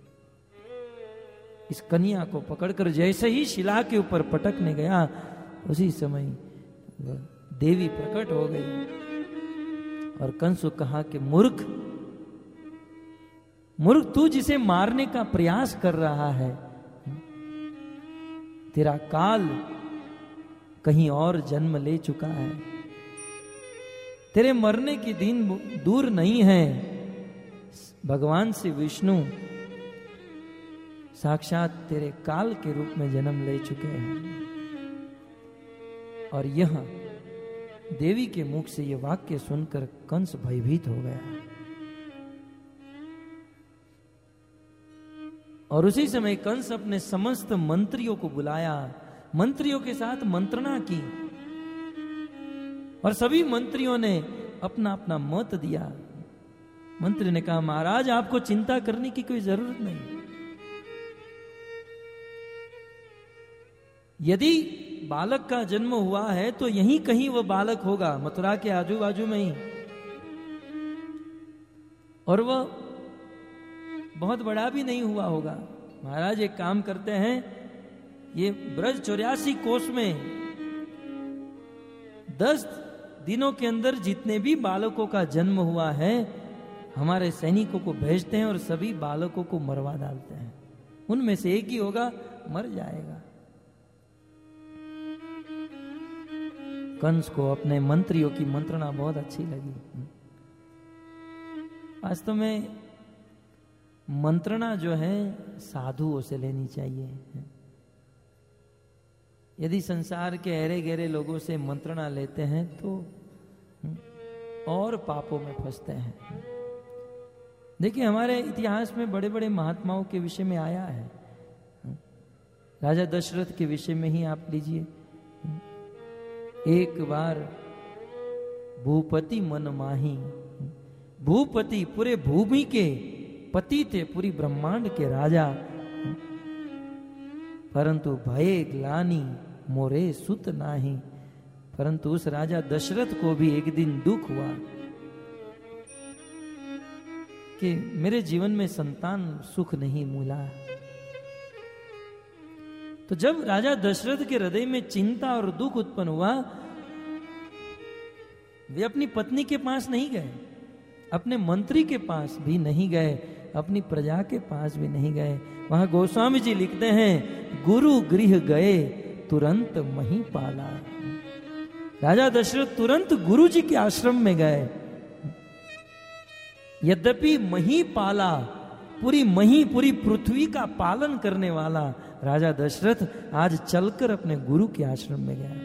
इस कन्या को पकड़कर जैसे ही शिला के ऊपर पटकने गया उसी समय देवी प्रकट हो गई और कंस को कहा कि मूर्ख, मूर्ख तू जिसे मारने का प्रयास कर रहा है, तेरा काल कहीं और जन्म ले चुका है, तेरे मरने की दिन दूर नहीं है। भगवान श्री विष्णु साक्षात तेरे काल के रूप में जन्म ले चुके हैं। और यह देवी के मुख से यह वाक्य सुनकर कंस भयभीत हो गया और उसी समय कंस अपने समस्त मंत्रियों को बुलाया, मंत्रियों के साथ मंत्रणा की और सभी मंत्रियों ने अपना अपना मत दिया। मंत्री ने कहा, महाराज आपको चिंता करने की कोई जरूरत नहीं, यदि बालक का जन्म हुआ है तो यहीं कहीं वह बालक होगा, मथुरा के आजू बाजू में ही, और वह बहुत बड़ा भी नहीं हुआ होगा। महाराज एक काम करते हैं, ये ब्रज चौरासी कोस में दस दिनों के अंदर जितने भी बालकों का जन्म हुआ है, हमारे सैनिकों को भेजते हैं और सभी बालकों को मरवा डालते हैं। उनमें से एक ही होगा, मर जाएगा। कंस को अपने मंत्रियों की मंत्रणा बहुत अच्छी लगी। वास्तव में मंत्रणा जो है साधुओं से लेनी चाहिए। यदि संसार के अरे गहरे लोगों से मंत्रणा लेते हैं तो और पापों में फंसते हैं। देखिए, हमारे इतिहास में बड़े बड़े महात्माओं के विषय में आया है। राजा दशरथ के विषय में ही आप लीजिए। एक बार भूपति मन माही, भूपति पूरे भूमि के पति थे, पूरी ब्रह्मांड के राजा, परंतु भये ग्लानि मोरे सुत नाही। परंतु उस राजा दशरथ को भी एक दिन दुख हुआ कि मेरे जीवन में संतान सुख नहीं मिला। तो जब राजा दशरथ के हृदय में चिंता और दुख उत्पन्न हुआ, वे अपनी पत्नी के पास नहीं गए, अपने मंत्री के पास भी नहीं गए, अपनी प्रजा के पास भी नहीं गए। वहां गोस्वामी जी लिखते हैं, गुरु गृह गए तुरंत मही पाला। राजा दशरथ तुरंत गुरु जी के आश्रम में गए। यद्यपि मही पाला, पूरी मही पूरी पृथ्वी का पालन करने वाला राजा दशरथ आज चलकर अपने गुरु के आश्रम में गया।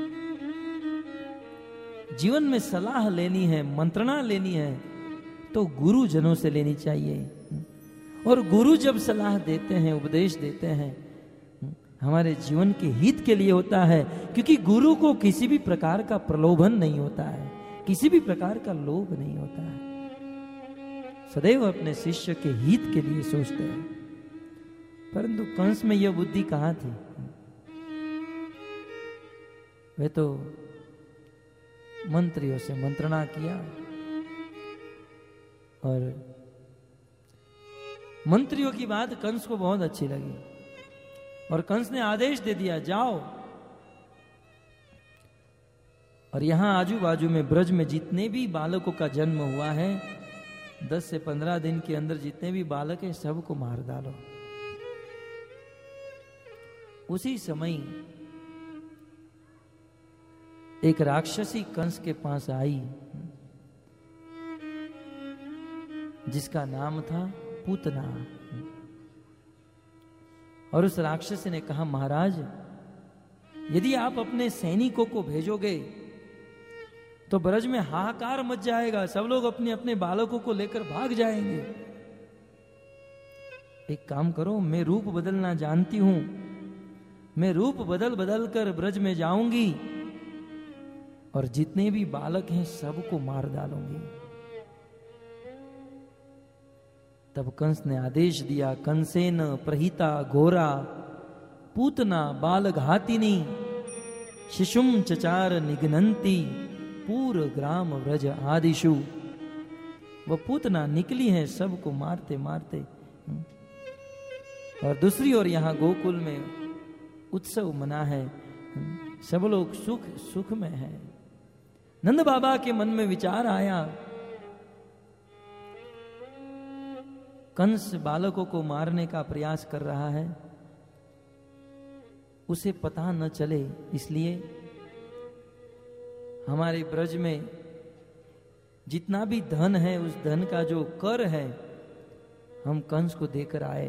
जीवन में सलाह लेनी है, मंत्रणा लेनी है तो गुरु जनों से लेनी चाहिए। और गुरु जब सलाह देते हैं, उपदेश देते हैं, हमारे जीवन के हित के लिए होता है, क्योंकि गुरु को किसी भी प्रकार का प्रलोभन नहीं होता है, किसी भी प्रकार का लोभ नहीं होता है। सदैव अपने शिष्य के हित के लिए सोचते हैं। परंतु कंस में यह बुद्धि कहां थी? वे तो मंत्रियों से मंत्रणा किया और मंत्रियों की बात कंस को बहुत अच्छी लगी और कंस ने आदेश दे दिया, जाओ और यहां आजू बाजू में ब्रज में जितने भी बालकों का जन्म हुआ है, दस से पंद्रह दिन के अंदर जितने भी बालक हैं सबको मार डालो। उसी समय एक राक्षसी कंस के पास आई जिसका नाम था पूतना। और उस राक्षसी ने कहा, महाराज यदि आप अपने सैनिकों को भेजोगे तो ब्रज में हाहाकार मच जाएगा, सब लोग अपने अपने बालकों को लेकर भाग जाएंगे। एक काम करो, मैं रूप बदलना जानती हूं, मैं रूप बदल बदल कर ब्रज में जाऊंगी और जितने भी बालक हैं सबको मार डालूंगी। तब कंस ने आदेश दिया, कंसेन प्रहिता घोरा पूतना बाल घातिनी शिशुम चचार निघ्नंती पूर ग्राम व्रज आदिशु। वह पूतना निकली है सबको मारते मारते। और दूसरी ओर यहां गोकुल में उत्सव मना है, सब लोग सुख सुख में है। नंद बाबा के मन में विचार आया, कंस बालकों को मारने का प्रयास कर रहा है, उसे पता न चले, इसलिए हमारे ब्रज में जितना भी धन है उस धन का जो कर है हम कंस को देकर आए।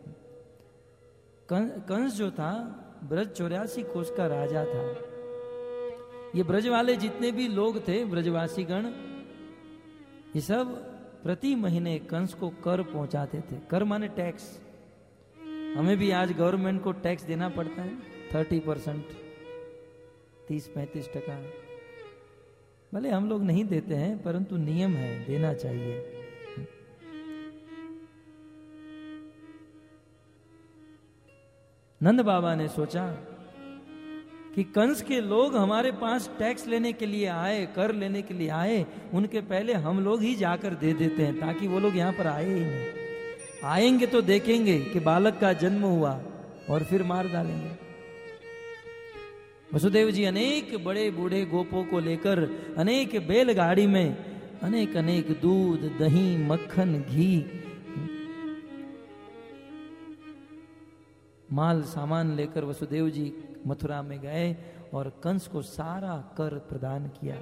कंस जो था ब्रज चौरासी कोस का राजा था। ये ब्रज वाले जितने भी लोग थे, ब्रजवासी गण, ये सब प्रति महीने कंस को कर पहुंचाते थे। कर माने टैक्स। हमें भी आज गवर्नमेंट को टैक्स देना पड़ता है, थर्टी परसेंट, तीस पैंतीस टका। भले हम लोग नहीं देते हैं, परंतु नियम है, देना चाहिए। नंद बाबा ने सोचा कि कंस के लोग हमारे पास टैक्स लेने के लिए आए, कर लेने के लिए आए, उनके पहले हम लोग ही जाकर दे देते हैं ताकि वो लोग यहां पर आए ही नहीं। आएंगे तो देखेंगे कि बालक का जन्म हुआ और फिर मार डालेंगे। वसुदेव जी अनेक बड़े बूढ़े गोपों को लेकर अनेक बैलगाड़ी में अनेक अनेक दूध, दही, मक्खन, घी, माल सामान लेकर वसुदेव जी मथुरा में गए और कंस को सारा कर प्रदान किया।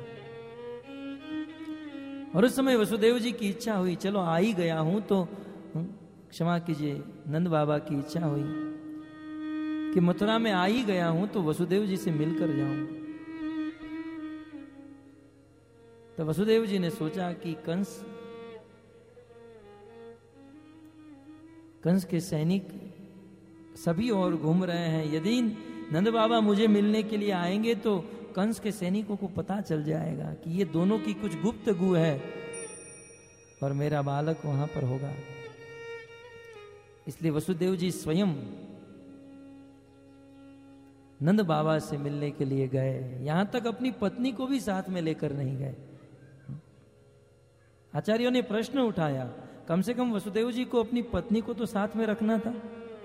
और उस समय वसुदेव जी की इच्छा हुई, चलो आ ही गया हूं तो क्षमा कीजिए, नंद बाबा की इच्छा हुई कि मथुरा में आ ही गया हूं तो वसुदेव जी से मिलकर जाऊं। तो वसुदेव जी ने सोचा कि कंस कंस के सैनिक सभी और घूम रहे हैं, यदि नंद बाबा मुझे मिलने के लिए आएंगे तो कंस के सैनिकों को पता चल जाएगा कि ये दोनों की कुछ गुप्तगू है और मेरा बालक वहां पर होगा। इसलिए वसुदेव जी स्वयं नंद बाबा से मिलने के लिए गए, यहां तक अपनी पत्नी को भी साथ में लेकर नहीं गए। आचार्यों ने प्रश्न उठाया, कम से कम वसुदेव जी को अपनी पत्नी को तो साथ में रखना था।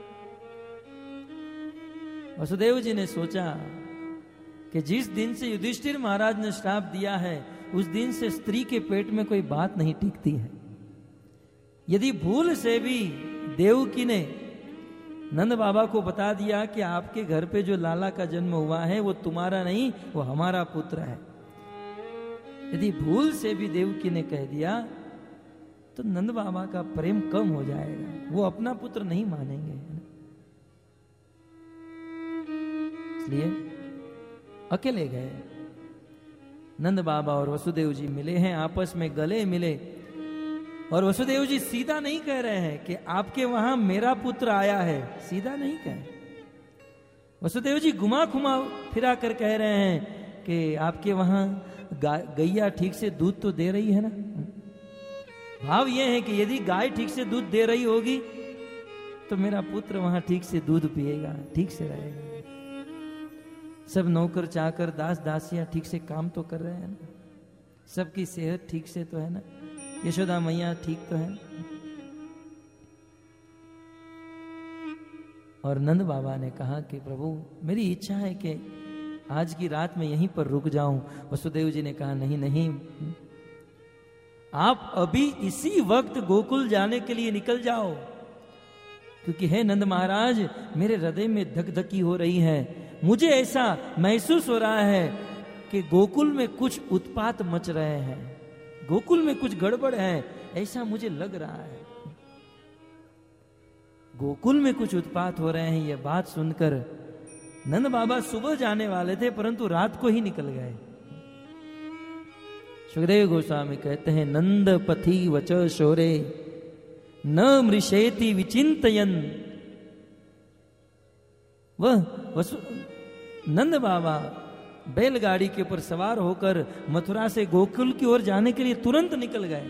वसुदेव जी ने सोचा कि जिस दिन से युधिष्ठिर महाराज ने श्राप दिया है उस दिन से स्त्री के पेट में कोई बात नहीं टिकती है। यदि भूल से भी देवकी ने नंद बाबा को बता दिया कि आपके घर पे जो लाला का जन्म हुआ है वो तुम्हारा नहीं, वो हमारा पुत्र है, यदि भूल से भी देवकी ने कह दिया तो नंद बाबा का प्रेम कम हो जाएगा, वो अपना पुत्र नहीं मानेंगे। इसलिए अकेले गए। नंद बाबा और वसुदेव जी मिले हैं, आपस में गले मिले और वसुदेव जी सीधा नहीं कह रहे हैं कि आपके वहां मेरा पुत्र आया है, सीधा नहीं कह, वसुदेव जी घुमा घुमा फिरा कर कह रहे हैं कि आपके वहां गैया ठीक से दूध तो दे रही है ना। भाव यह है कि यदि गाय ठीक से दूध दे रही होगी तो मेरा पुत्र वहां ठीक से दूध पिएगा, ठीक से रहेगा। सब नौकर चाकर दास दासियां ठीक से काम तो कर रहे हैं ना, सबकी सेहत ठीक से तो है ना, यशोदा मैया ठीक तो है। और नंद बाबा ने कहा कि प्रभु मेरी इच्छा है कि आज की रात में यहीं पर रुक जाऊं। वसुदेव जी ने कहा नहीं नहीं, आप अभी इसी वक्त गोकुल जाने के लिए निकल जाओ, क्योंकि हे नंद महाराज मेरे हृदय में धक-धकी हो रही है, मुझे ऐसा महसूस हो रहा है कि गोकुल में कुछ उत्पात मच रहे हैं, गोकुल में कुछ गड़बड़ है, ऐसा मुझे लग रहा है। गोकुल में कुछ उत्पात हो रहे हैं, यह बात सुनकर नंद बाबा सुबह जाने वाले थे परंतु रात को ही निकल गए। सुखदेव गोस्वामी कहते हैं नंद पथि वच शोरे न मृषेति विचिंतयन। वह वसु नंद बाबा बैलगाड़ी के ऊपर सवार होकर मथुरा से गोकुल की ओर जाने के लिए तुरंत निकल गए,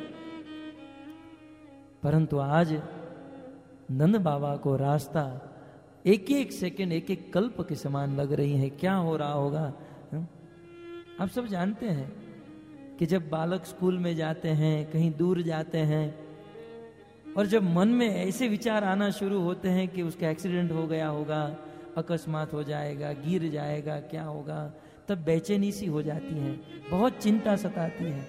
परंतु आज नंद बाबा को रास्ता एक एक सेकंड एक एक कल्प के समान लग रही है। क्या हो रहा होगा? आप सब जानते हैं कि जब बालक स्कूल में जाते हैं, कहीं दूर जाते हैं, और जब मन में ऐसे विचार आना शुरू होते हैं कि उसका एक्सीडेंट हो गया होगा, अकस्मात हो जाएगा, गिर जाएगा, क्या होगा, तब बेचैनी सी हो जाती है, बहुत चिंता सताती है।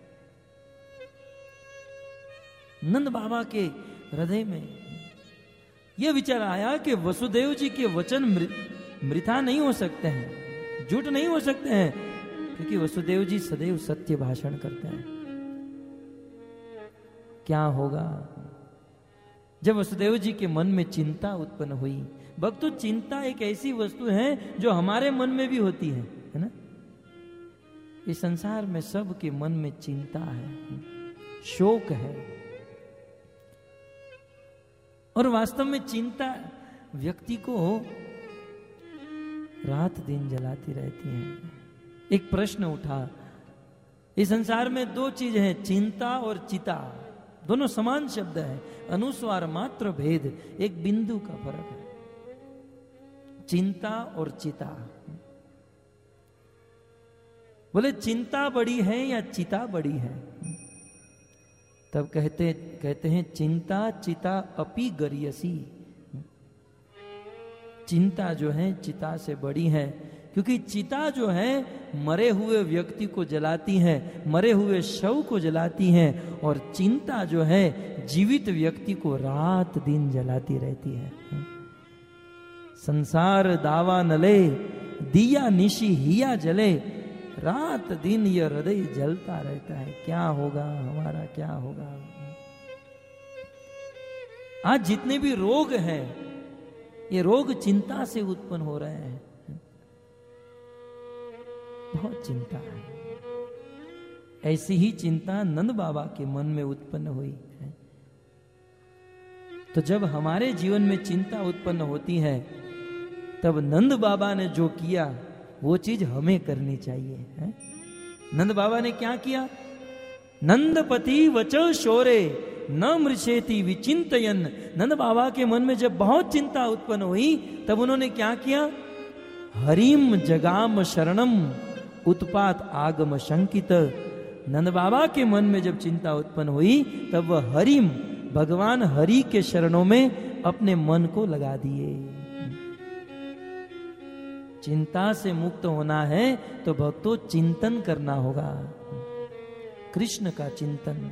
नंद बाबा के हृदय में यह विचार आया कि वसुदेव जी के वचन मृथा नहीं हो सकते हैं, झूठ नहीं हो सकते हैं, क्योंकि वसुदेव जी सदैव सत्य भाषण करते हैं। क्या होगा? जब वसुदेव जी के मन में चिंता उत्पन्न हुई, भक्तों चिंता एक ऐसी वस्तु है जो हमारे मन में भी होती है, है ना? इस संसार में सबके मन में चिंता है, शोक है, और वास्तव में चिंता व्यक्ति को रात दिन जलाती रहती है। एक प्रश्न उठा, इस संसार में दो चीज है, चिंता और चिता, दोनों समान शब्द है, अनुस्वार मात्र भेद, एक बिंदु का फर्क है, चिंता और चिता। बोले चिंता बड़ी है या चिता बड़ी है? तब कहते कहते हैं चिंता चिता अपि गरियसी। चिंता जो है चिता से बड़ी है, क्योंकि चिता जो है मरे हुए व्यक्ति को जलाती है, मरे हुए शव को जलाती है, और चिंता जो है जीवित व्यक्ति को रात दिन जलाती रहती है। संसार दावा नले दिया निशी हिया जले, रात दिन यह हृदय जलता रहता है, क्या होगा हमारा, क्या होगा। आज जितने भी रोग हैं, ये रोग चिंता से उत्पन्न हो रहे हैं। बहुत चिंता है। ऐसी ही चिंता नंद बाबा के मन में उत्पन्न हुई है। तो जब हमारे जीवन में चिंता उत्पन्न होती है, तब नंद बाबा ने जो किया वो चीज हमें करनी चाहिए है? नंद बाबा ने क्या किया? नंदपति वचो शोरे न मृषेति विचिंतयन। नंद बाबा के मन में जब बहुत चिंता उत्पन्न हुई, तब उन्होंने क्या किया? हरिम जगाम शरणम उत्पात आगम शंकित। नंद बाबा के मन में जब चिंता उत्पन्न हुई, तब वह हरिम भगवान हरि के शरणों में अपने मन को लगा दिए। चिंता से मुक्त होना है तो भक्तों चिंतन करना होगा, कृष्ण का चिंतन।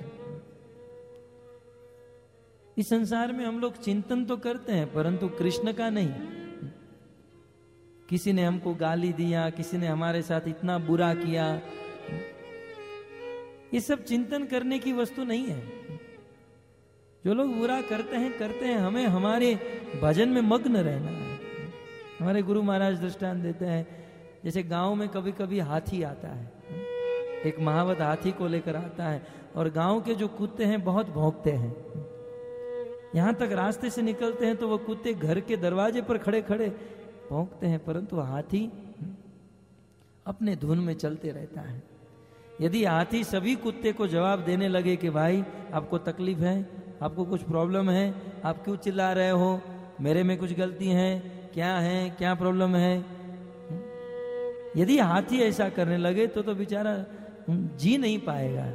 इस संसार में हम लोग चिंतन तो करते हैं, परंतु कृष्ण का नहीं। किसी ने हमको गाली दिया, किसी ने हमारे साथ इतना बुरा किया, ये सब चिंतन करने की वस्तु नहीं है। जो लोग बुरा करते हैं करते हैं, हमें हमारे भजन में मग्न रहना है। हमारे गुरु महाराज दृष्टांत देते हैं, जैसे गांव में कभी कभी हाथी आता है, एक महावत हाथी को लेकर आता है, और गांव के जो कुत्ते हैं बहुत भौंकते हैं। यहां तक रास्ते से निकलते हैं तो वो कुत्ते घर के दरवाजे पर खड़े खड़े भौंकते हैं, परंतु हाथी अपने धुन में चलते रहता है। यदि हाथी सभी कुत्ते को जवाब देने लगे कि भाई आपको तकलीफ है, आपको कुछ प्रॉब्लम है, आप क्यों चिल्ला रहे हो, मेरे में कुछ गलती है, क्या है, क्या प्रॉब्लम है, यदि हाथी ऐसा करने लगे तो तो बेचारा जी नहीं पाएगा।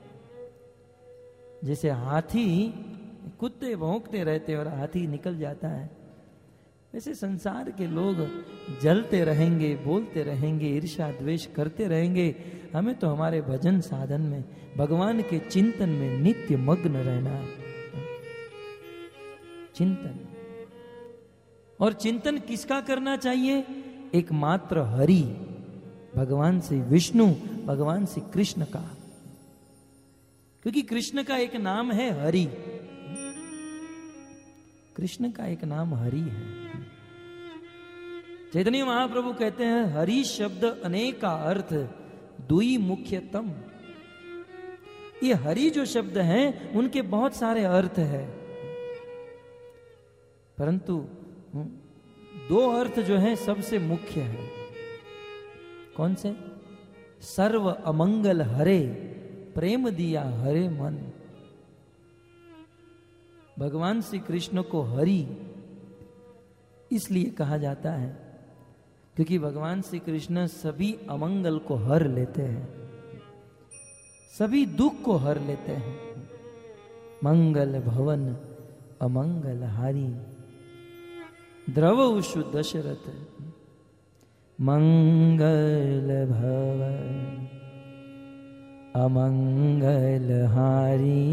जैसे हाथी कुत्ते भौंकते रहते और हाथी निकल जाता है, वैसे संसार के लोग जलते रहेंगे, बोलते रहेंगे, ईर्ष्या द्वेष करते रहेंगे। हमें तो हमारे भजन साधन में, भगवान के चिंतन में नित्य मग्न रहना है। चिंतन, और चिंतन किसका करना चाहिए? एकमात्र हरि, भगवान से विष्णु, भगवान से कृष्ण का, क्योंकि कृष्ण का एक नाम है हरि। कृष्ण का एक नाम हरि है। चैतन्य महाप्रभु कहते हैं, हरि शब्द अनेका अर्थ दुई मुख्यतम। ये हरि जो शब्द हैं उनके बहुत सारे अर्थ हैं, परंतु दो अर्थ जो हैं सबसे मुख्य है। कौन से? सर्व अमंगल हरे प्रेम दिया हरे मन। भगवान श्री कृष्ण को हरि इसलिए कहा जाता है क्योंकि भगवान श्री कृष्ण सभी अमंगल को हर लेते हैं, सभी दुख को हर लेते हैं। मंगल भवन अमंगल हारी द्रवउषु दशरथ। मंगल भवन अमंगल हारी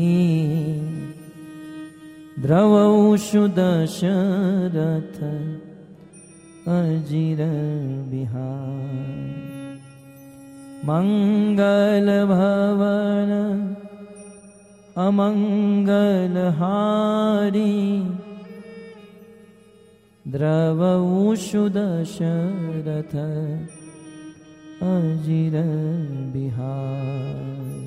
द्रवउषु दशरथ अजिर बिहार। मंगल भवन अमंगल हारी द्रवउषु दशरथ अजिर बिहार।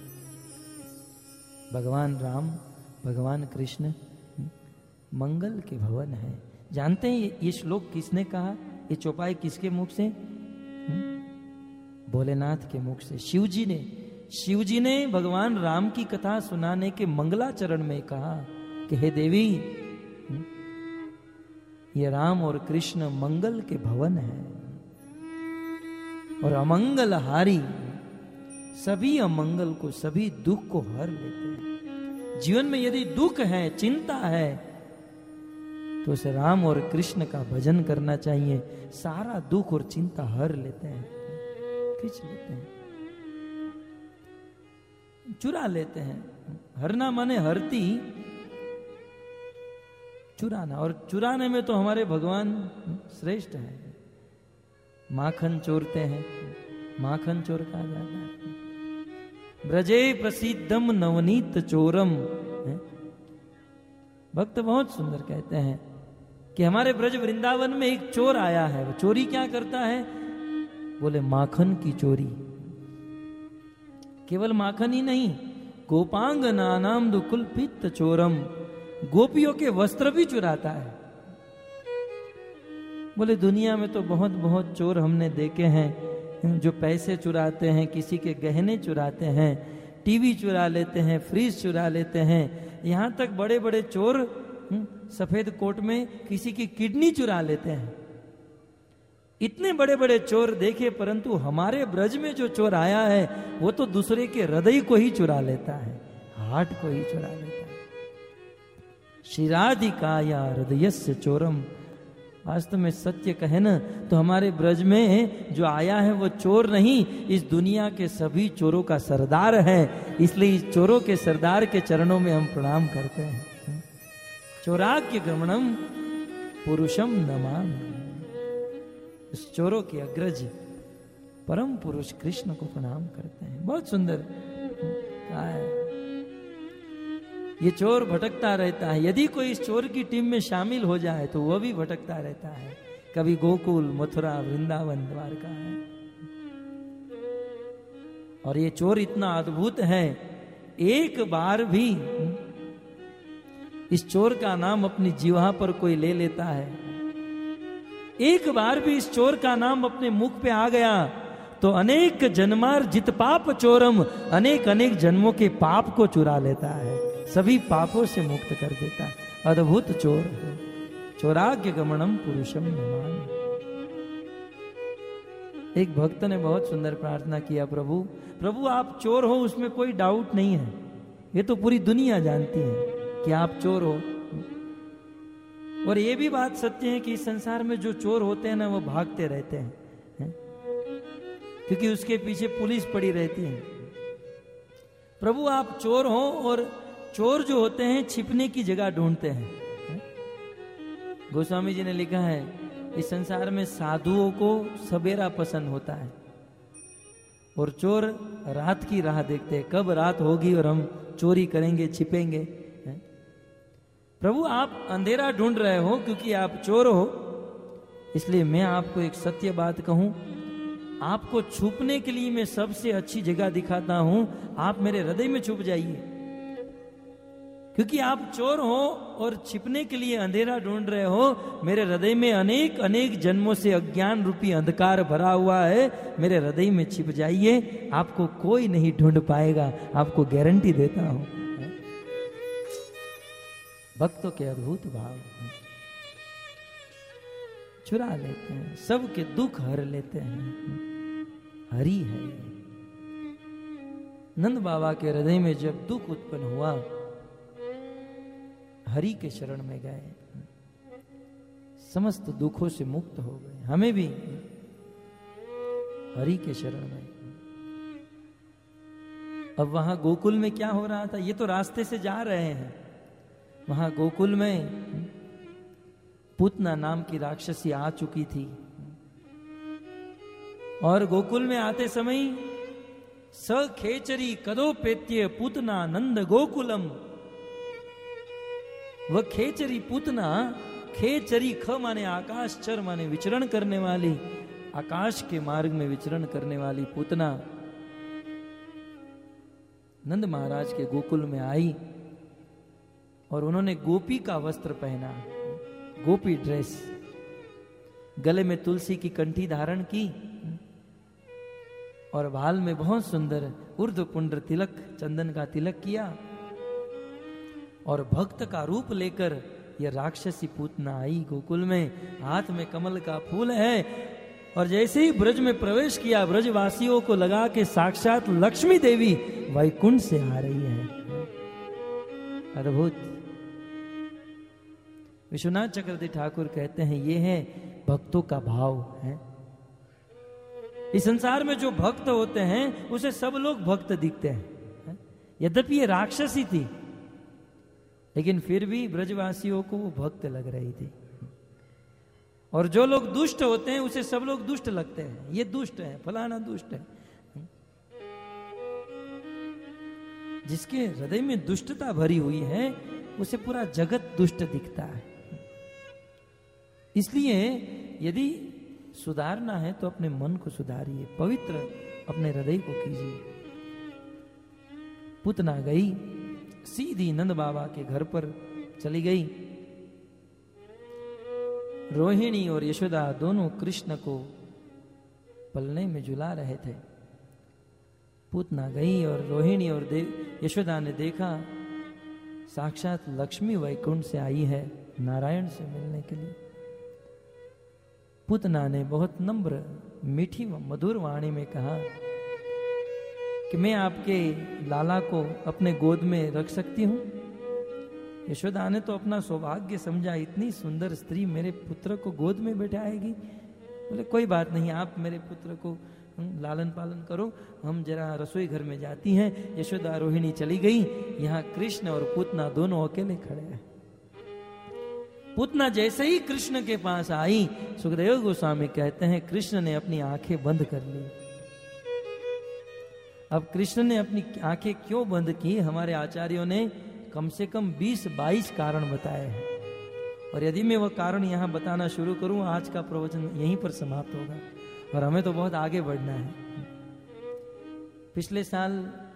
भगवान राम, भगवान कृष्ण मंगल के भवन है। जानते हैं ये श्लोक किसने कहा? ये चौपाई किसके मुख से? भोलेनाथ के मुख से। शिव जी ने शिव जी ने भगवान राम की कथा सुनाने के मंगलाचरण में कहा कि हे देवी, ये राम और कृष्ण मंगल के भवन है और अमंगल हारी। सभी अमंगल को, सभी दुख को हर लेते हैं। जीवन में यदि दुख है, चिंता है, तो उसे राम और कृष्ण का भजन करना चाहिए। सारा दुख और चिंता हर लेते हैं, खींच लेते हैं, चुरा लेते हैं। हरना माने हरती, चुराना। और चुराने में तो हमारे भगवान श्रेष्ठ है। माखन चोरते हैं, माखन चोर कहा जाता है। ब्रजे प्रसिद्धम नवनीत चोरम। भक्त बहुत सुंदर कहते हैं कि हमारे ब्रज वृंदावन में एक चोर आया है। वो चोरी क्या करता है? बोले माखन की चोरी। केवल माखन ही नहीं, गोपांग नानाम दुकुलपित चोरम, गोपियों के वस्त्र भी चुराता है। बोले दुनिया में तो बहुत बहुत चोर हमने देखे हैं, जो पैसे चुराते हैं, किसी के गहने चुराते हैं, टीवी चुरा लेते हैं, फ्रिज चुरा लेते हैं, यहां तक बड़े बड़े चोर सफेद कोट में किसी की किडनी चुरा लेते हैं। इतने बड़े बड़े चोर देखे, परंतु हमारे ब्रज में जो चोर आया है वो तो दूसरे के हृदय को ही चुरा लेता है, हार्ट को ही चुरा लेता है। शिराधिकाया हृदयस्य चोरम। वास्तव में सत्य कहे न तो हमारे ब्रज में जो आया है वो चोर नहीं, इस दुनिया के सभी चोरों का सरदार है। इसलिए इस चोरों के सरदार के चरणों में हम प्रणाम करते हैं। चोराग्य गमनम पुरुषम नमामि। इस चोरों के अग्रज परम पुरुष कृष्ण को प्रणाम करते हैं। बहुत सुंदर कहा है। ये चोर भटकता रहता है। यदि कोई इस चोर की टीम में शामिल हो जाए तो वह भी भटकता रहता है। कभी गोकुल, मथुरा, वृंदावन, द्वारका है। और ये चोर इतना अद्भुत है, एक बार भी इस चोर का नाम अपनी जीवा पर कोई ले लेता है, एक बार भी इस चोर का नाम अपने मुख पे आ गया तो अनेक जन्मार्जित पाप चोरम, अनेक अनेक जन्मों के पाप को चुरा लेता है, सभी पापों से मुक्त कर देता है। अद्भुत चोर है। चोराग्य गमनम पुरुषम नमामि। एक भक्त ने बहुत सुंदर प्रार्थना किया, प्रभु प्रभु आप चोर हो, उसमें कोई डाउट नहीं है, ये तो पूरी दुनिया जानती है कि आप चोर हो। और ये भी बात सत्य है कि इस संसार में जो चोर होते हैं ना, वो भागते रहते हैं, है? क्योंकि उसके पीछे पुलिस पड़ी रहती है। प्रभु आप चोर हो, और चोर जो होते हैं छिपने की जगह ढूंढते हैं, है? गोस्वामी जी ने लिखा है, इस संसार में साधुओं को सवेरा पसंद होता है और चोर रात की राह देखते हैं, कब रात होगी और हम चोरी करेंगे, छिपेंगे। प्रभु आप अंधेरा ढूंढ रहे हो क्योंकि आप चोर हो, इसलिए मैं आपको एक सत्य बात कहूं, आपको छुपने के लिए मैं सबसे अच्छी जगह दिखाता हूं, आप मेरे हृदय में छुप जाइए। क्योंकि आप चोर हो और छिपने के लिए अंधेरा ढूंढ रहे हो, मेरे हृदय में अनेक अनेक जन्मों से अज्ञान रूपी अंधकार भरा हुआ है, मेरे हृदय में छिप जाइए, आपको कोई नहीं ढूंढ पाएगा, आपको गारंटी देता हूं। भक्तों के अद्भुत भाव चुरा लेते हैं, सबके दुख हर लेते हैं, हरि है। नंद बाबा के हृदय में जब दुख उत्पन्न हुआ, हरि के शरण में गए, समस्त दुखों से मुक्त हो गए। हमें भी हरि के शरण में। अब वहां गोकुल में क्या हो रहा था, ये तो रास्ते से जा रहे हैं, वहां गोकुल में पूतना नाम की राक्षसी आ चुकी थी। और गोकुल में आते समय स खेचरी कदोपेत्य पूतना नंद गोकुलम। वह खेचरी पूतना, खेचरी ख माने आकाश, चर माने विचरण करने वाली, आकाश के मार्ग में विचरण करने वाली पूतना नंद महाराज के गोकुल में आई और उन्होंने गोपी का वस्त्र पहना, गोपी ड्रेस, गले में तुलसी की कंठी धारण की और बाल में बहुत सुंदर ऊर्ध्वपुंड्र तिलक, चंदन का तिलक किया और भक्त का रूप लेकर यह राक्षसी पूतना आई गोकुल में। हाथ में कमल का फूल है और जैसे ही ब्रज में प्रवेश किया, ब्रजवासियों को लगा कि साक्षात लक्ष्मी देवी वैकुंठ से आ रही है। अद्भुत। विश्वनाथ चक्रवर्ती ठाकुर कहते हैं ये है भक्तों का भाव है। इस संसार में जो भक्त होते हैं उसे सब लोग भक्त दिखते हैं। यद्यपि ये राक्षसी थी, लेकिन फिर भी ब्रजवासियों को वो भक्त लग रही थी। और जो लोग दुष्ट होते हैं उसे सब लोग दुष्ट लगते हैं। ये दुष्ट है, फलाना दुष्ट है। जिसके हृदय में दुष्टता भरी हुई है उसे पूरा जगत दुष्ट दिखता है। इसलिए यदि सुधारना है तो अपने मन को सुधारिए, पवित्र अपने हृदय को कीजिए। पूतना गई, सीधी नंद बाबा के घर पर चली गई। रोहिणी और यशोदा दोनों कृष्ण को पलने में झुला रहे थे। पूतना गई और रोहिणी और यशोदा ने देखा साक्षात लक्ष्मी वैकुंठ से आई है नारायण से मिलने के लिए। पूतना ने बहुत नम्र मीठी व मधुर वाणी में कहा कि मैं आपके लाला को अपने गोद में रख सकती हूं। यशोदा ने तो अपना सौभाग्य समझा, इतनी सुंदर स्त्री मेरे पुत्र को गोद में बैठाएगी। बोले कोई बात नहीं, आप मेरे पुत्र को लालन पालन करो, हम जरा रसोई घर में जाती हैं। यशोदा रोहिणी चली गई। यहाँ कृष्ण और पूतना दोनों अकेले खड़े हैं। पूतना जैसे ही कृष्ण के पास आई, सुखदेव गोस्वामी कहते हैं कृष्ण ने अपनी आंखें बंद कर ली। अब कृष्ण ने अपनी आंखें क्यों बंद की, हमारे आचार्यों ने कम से कम बीस बाईस कारण बताए हैं। और यदि मैं वह कारण यहां बताना शुरू करूं, आज का प्रवचन यहीं पर समाप्त होगा और हमें तो बहुत आगे बढ़ना है। पिछले साल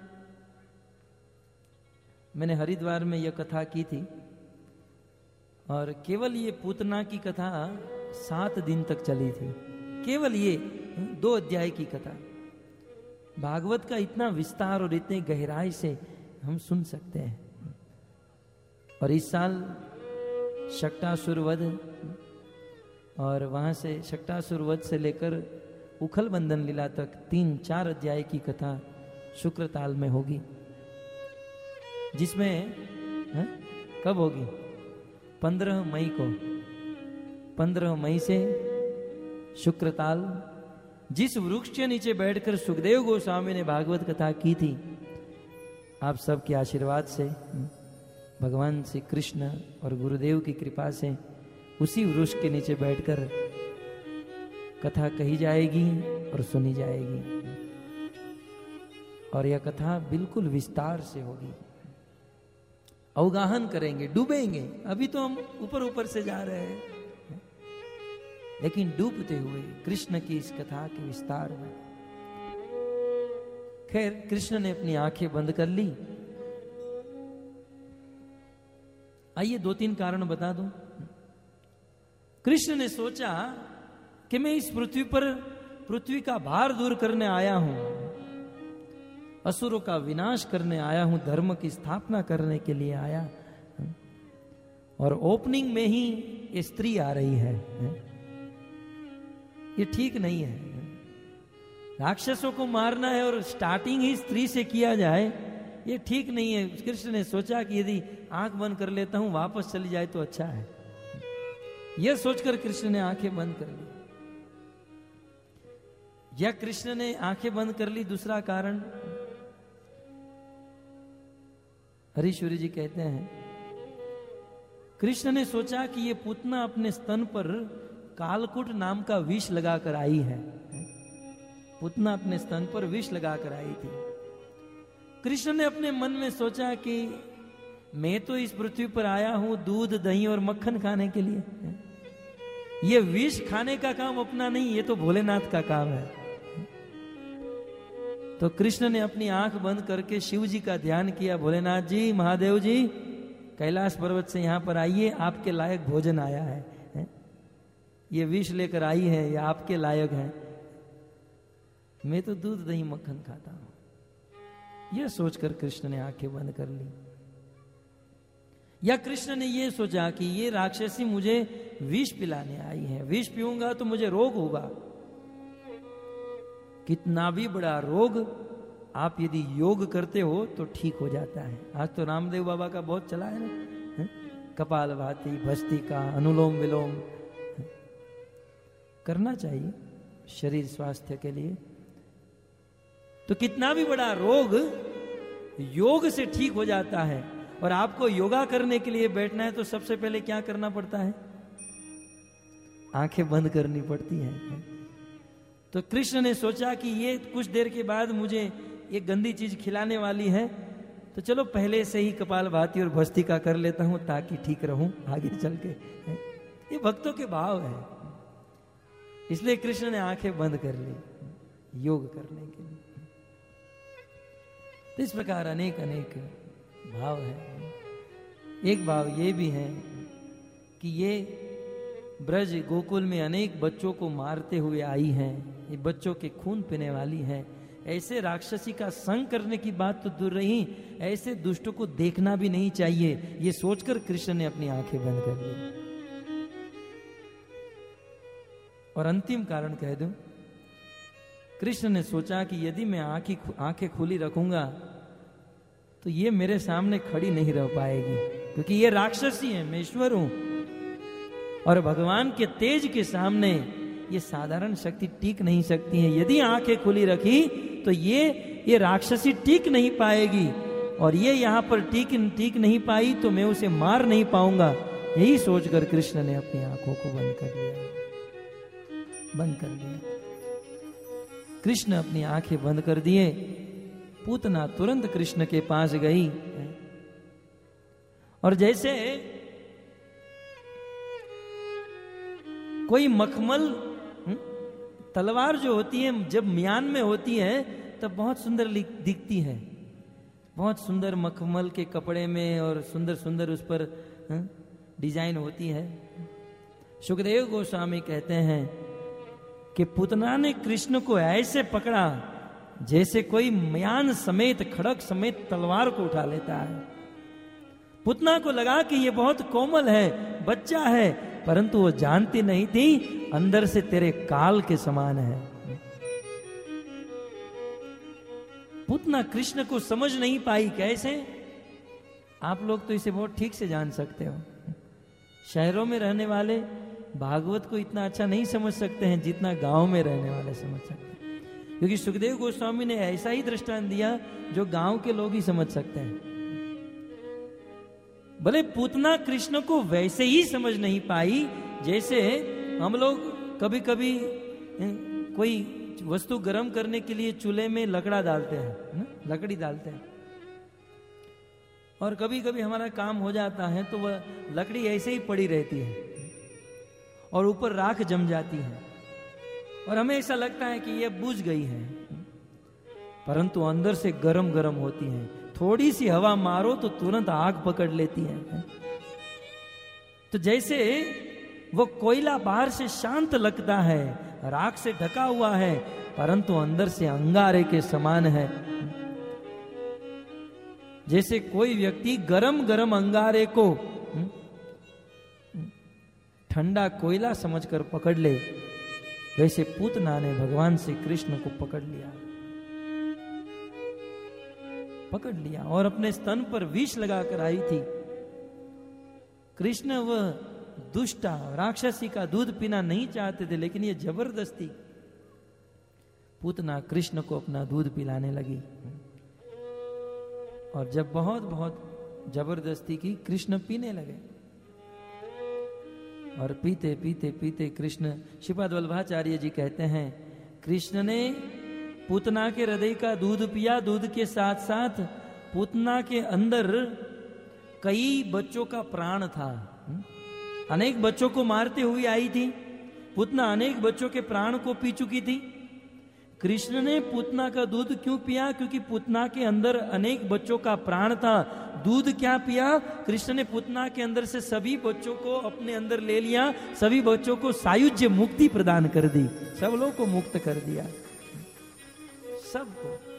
मैंने हरिद्वार में यह कथा की थी और केवल ये पूतना की कथा सात दिन तक चली थी। केवल ये दो अध्याय की कथा। भागवत का इतना विस्तार और इतनी गहराई से हम सुन सकते हैं। और इस साल शक्टासुर वध और वहां से शक्टासुर वध से लेकर उखल बंधन लीला तक तीन चार अध्याय की कथा शुक्रताल में होगी, जिसमें है? कब होगी? पंद्रह मई को। पंद्रह मई से शुक्रताल, जिस वृक्ष के नीचे बैठकर सुखदेव गोस्वामी ने भागवत कथा की थी, आप सबके आशीर्वाद से, भगवान श्री कृष्ण और गुरुदेव की कृपा से उसी वृक्ष के नीचे बैठकर कथा कही जाएगी और सुनी जाएगी। और यह कथा बिल्कुल विस्तार से होगी। अवगाहन करेंगे, डूबेंगे। अभी तो हम ऊपर ऊपर से जा रहे हैं, लेकिन डूबते हुए कृष्ण की इस कथा के विस्तार में। खैर, कृष्ण ने अपनी आंखें बंद कर ली। आइए दो तीन कारण बता दूं। कृष्ण ने सोचा कि मैं इस पृथ्वी पर पृथ्वी का भार दूर करने आया हूं, असुरों का विनाश करने आया हूं, धर्म की स्थापना करने के लिए आया। और ओपनिंग में ही ये स्त्री आ रही है। ये ठीक नहीं है। राक्षसों को मारना है और स्टार्टिंग ही स्त्री से किया जाए, ये ठीक नहीं है। कृष्ण ने सोचा कि यदि आंख बंद कर लेता हूं, वापस चली जाए तो अच्छा है। यह सोचकर कृष्ण ने आंखें बंद कर ली। या कृष्ण ने आंखें बंद कर ली, दूसरा कारण हरीश्वरी जी कहते हैं, कृष्ण ने सोचा कि ये पूतना अपने स्तन पर कालकुट नाम का विष लगाकर आई है। पूतना अपने स्तन पर विष लगाकर आई थी। कृष्ण ने अपने मन में सोचा कि मैं तो इस पृथ्वी पर आया हूं दूध दही और मक्खन खाने के लिए, ये विष खाने का काम अपना नहीं, ये तो भोलेनाथ का काम है। तो कृष्ण ने अपनी आंख बंद करके शिव जी का ध्यान किया। भोलेनाथ जी, महादेव जी, कैलाश पर्वत से यहां पर आइए, आपके लायक भोजन आया है, है? ये विष लेकर आई है, ये आपके लायक है। मैं तो दूध दही मक्खन खाता हूं। यह सोचकर कृष्ण ने आंखें बंद कर ली। या कृष्ण ने यह सोचा कि ये राक्षसी मुझे विष पिलाने आई है, विष पीऊंगा तो मुझे रोग होगा, कितना भी बड़ा रोग आप यदि योग करते हो तो ठीक हो जाता है। आज तो रामदेव बाबा का बहुत चला है ना, कपालभाति, भस्त्रिका, अनुलोम विलोम करना चाहिए शरीर स्वास्थ्य के लिए। तो कितना भी बड़ा रोग योग से ठीक हो जाता है। और आपको योगा करने के लिए बैठना है तो सबसे पहले क्या करना पड़ता है? आंखें बंद करनी पड़ती हैं। तो कृष्ण ने सोचा कि ये कुछ देर के बाद मुझे ये गंदी चीज खिलाने वाली है, तो चलो पहले से ही कपालभाति और भस्त्रिका कर लेता हूं ताकि ठीक रहूं आगे चल के। ये भक्तों के भाव है, इसलिए कृष्ण ने आंखें बंद कर ली योग करने के लिए। तो इस प्रकार अनेक अनेक भाव है। एक भाव ये भी है कि ये ब्रज गोकुल में अनेक बच्चों को मारते हुए आई हैं, ये बच्चों के खून पीने वाली है। ऐसे राक्षसी का संग करने की बात तो दूर रही, ऐसे दुष्टों को देखना भी नहीं चाहिए, ये सोचकर कृष्ण ने अपनी आंखें बंद कर ली। और अंतिम कारण कह दूं, कृष्ण ने सोचा कि यदि मैं आंखें आंखें खुली रखूंगा तो ये मेरे सामने खड़ी नहीं रह पाएगी, क्योंकि ये राक्षसी है, मैं ईश्वर हूं। और भगवान के तेज के सामने ये साधारण शक्ति टिक नहीं सकती है। यदि आंखें खुली रखी तो ये ये राक्षसी टिक नहीं पाएगी, और ये यहां पर टिक टिक नहीं पाई तो मैं उसे मार नहीं पाऊंगा। यही सोचकर कृष्ण ने अपनी आंखों को बंद कर लिया बंद कर लिया कृष्ण अपनी आंखें बंद कर दिए। पूतना तुरंत कृष्ण के पास गई और जैसे कोई मखमल तलवार जो होती है जब म्यान में होती है तब बहुत सुंदर दिखती है, बहुत सुंदर मखमल के कपड़े में और सुंदर सुंदर उस पर डिजाइन होती है। सुखदेव गोस्वामी कहते हैं कि पूतना ने कृष्ण को ऐसे पकड़ा जैसे कोई म्यान समेत खड़क समेत तलवार को उठा लेता है। पूतना को लगा कि ये बहुत कोमल है, बच्चा है, परंतु वो जानती नहीं थी अंदर से तेरे काल के समान है। पूतना कृष्ण को समझ नहीं पाई। कैसे? आप लोग तो इसे बहुत ठीक से जान सकते हो। शहरों में रहने वाले भागवत को इतना अच्छा नहीं समझ सकते हैं जितना गांव में रहने वाले समझ सकते हैं, क्योंकि सुखदेव गोस्वामी ने ऐसा ही दृष्टांत दिया जो गांव के लोग ही समझ सकते हैं। भले पूतना कृष्ण को वैसे ही समझ नहीं पाई जैसे हम लोग कभी कभी कोई वस्तु गर्म करने के लिए चूल्हे में लकड़ा डालते हैं ना, लकड़ी डालते हैं, और कभी कभी हमारा काम हो जाता है तो वह लकड़ी ऐसे ही पड़ी रहती है और ऊपर राख जम जाती है और हमें ऐसा लगता है कि यह बुझ गई है, परंतु अंदर से गरम गरम होती है। थोड़ी सी हवा मारो तो तुरंत आग पकड़ लेती है। तो जैसे वो कोयला बाहर से शांत लगता है, राख से ढका हुआ है, परंतु अंदर से अंगारे के समान है। जैसे कोई व्यक्ति गरम गरम अंगारे को ठंडा कोयला समझकर पकड़ ले, वैसे पूतना ने भगवान श्री कृष्ण को पकड़ लिया पकड़ लिया और अपने स्तन पर विष लगाकर आई थी। कृष्ण वह दुष्टा राक्षसी का दूध पीना नहीं चाहते थे, लेकिन ये जबरदस्ती पूतना कृष्ण को अपना दूध पिलाने लगी। और जब बहुत बहुत जबरदस्ती की, कृष्ण पीने लगे और पीते पीते पीते कृष्ण, श्रीपाद वल्लभाचार्य जी कहते हैं, कृष्ण ने पूतना के हृदय का दूध पिया। दूध के साथ साथ पूतना के अंदर कई बच्चों का प्राण था। अनेक बच्चों को मारते हुए आई थी। पूतना अनेक बच्चों के प्राण को पी चुकी थी। कृष्ण ने पूतना का दूध क्यों पिया? क्योंकि पूतना के अंदर अनेक बच्चों का प्राण था। दूध क्या पिया? कृष्ण ने पूतना के अंदर से सभी बच्चों को अपने अंदर ले लिया, सभी बच्चों को सायुज्य मुक्ति प्रदान कर दी, सब लोगों को मुक्त कर दिया, सबको।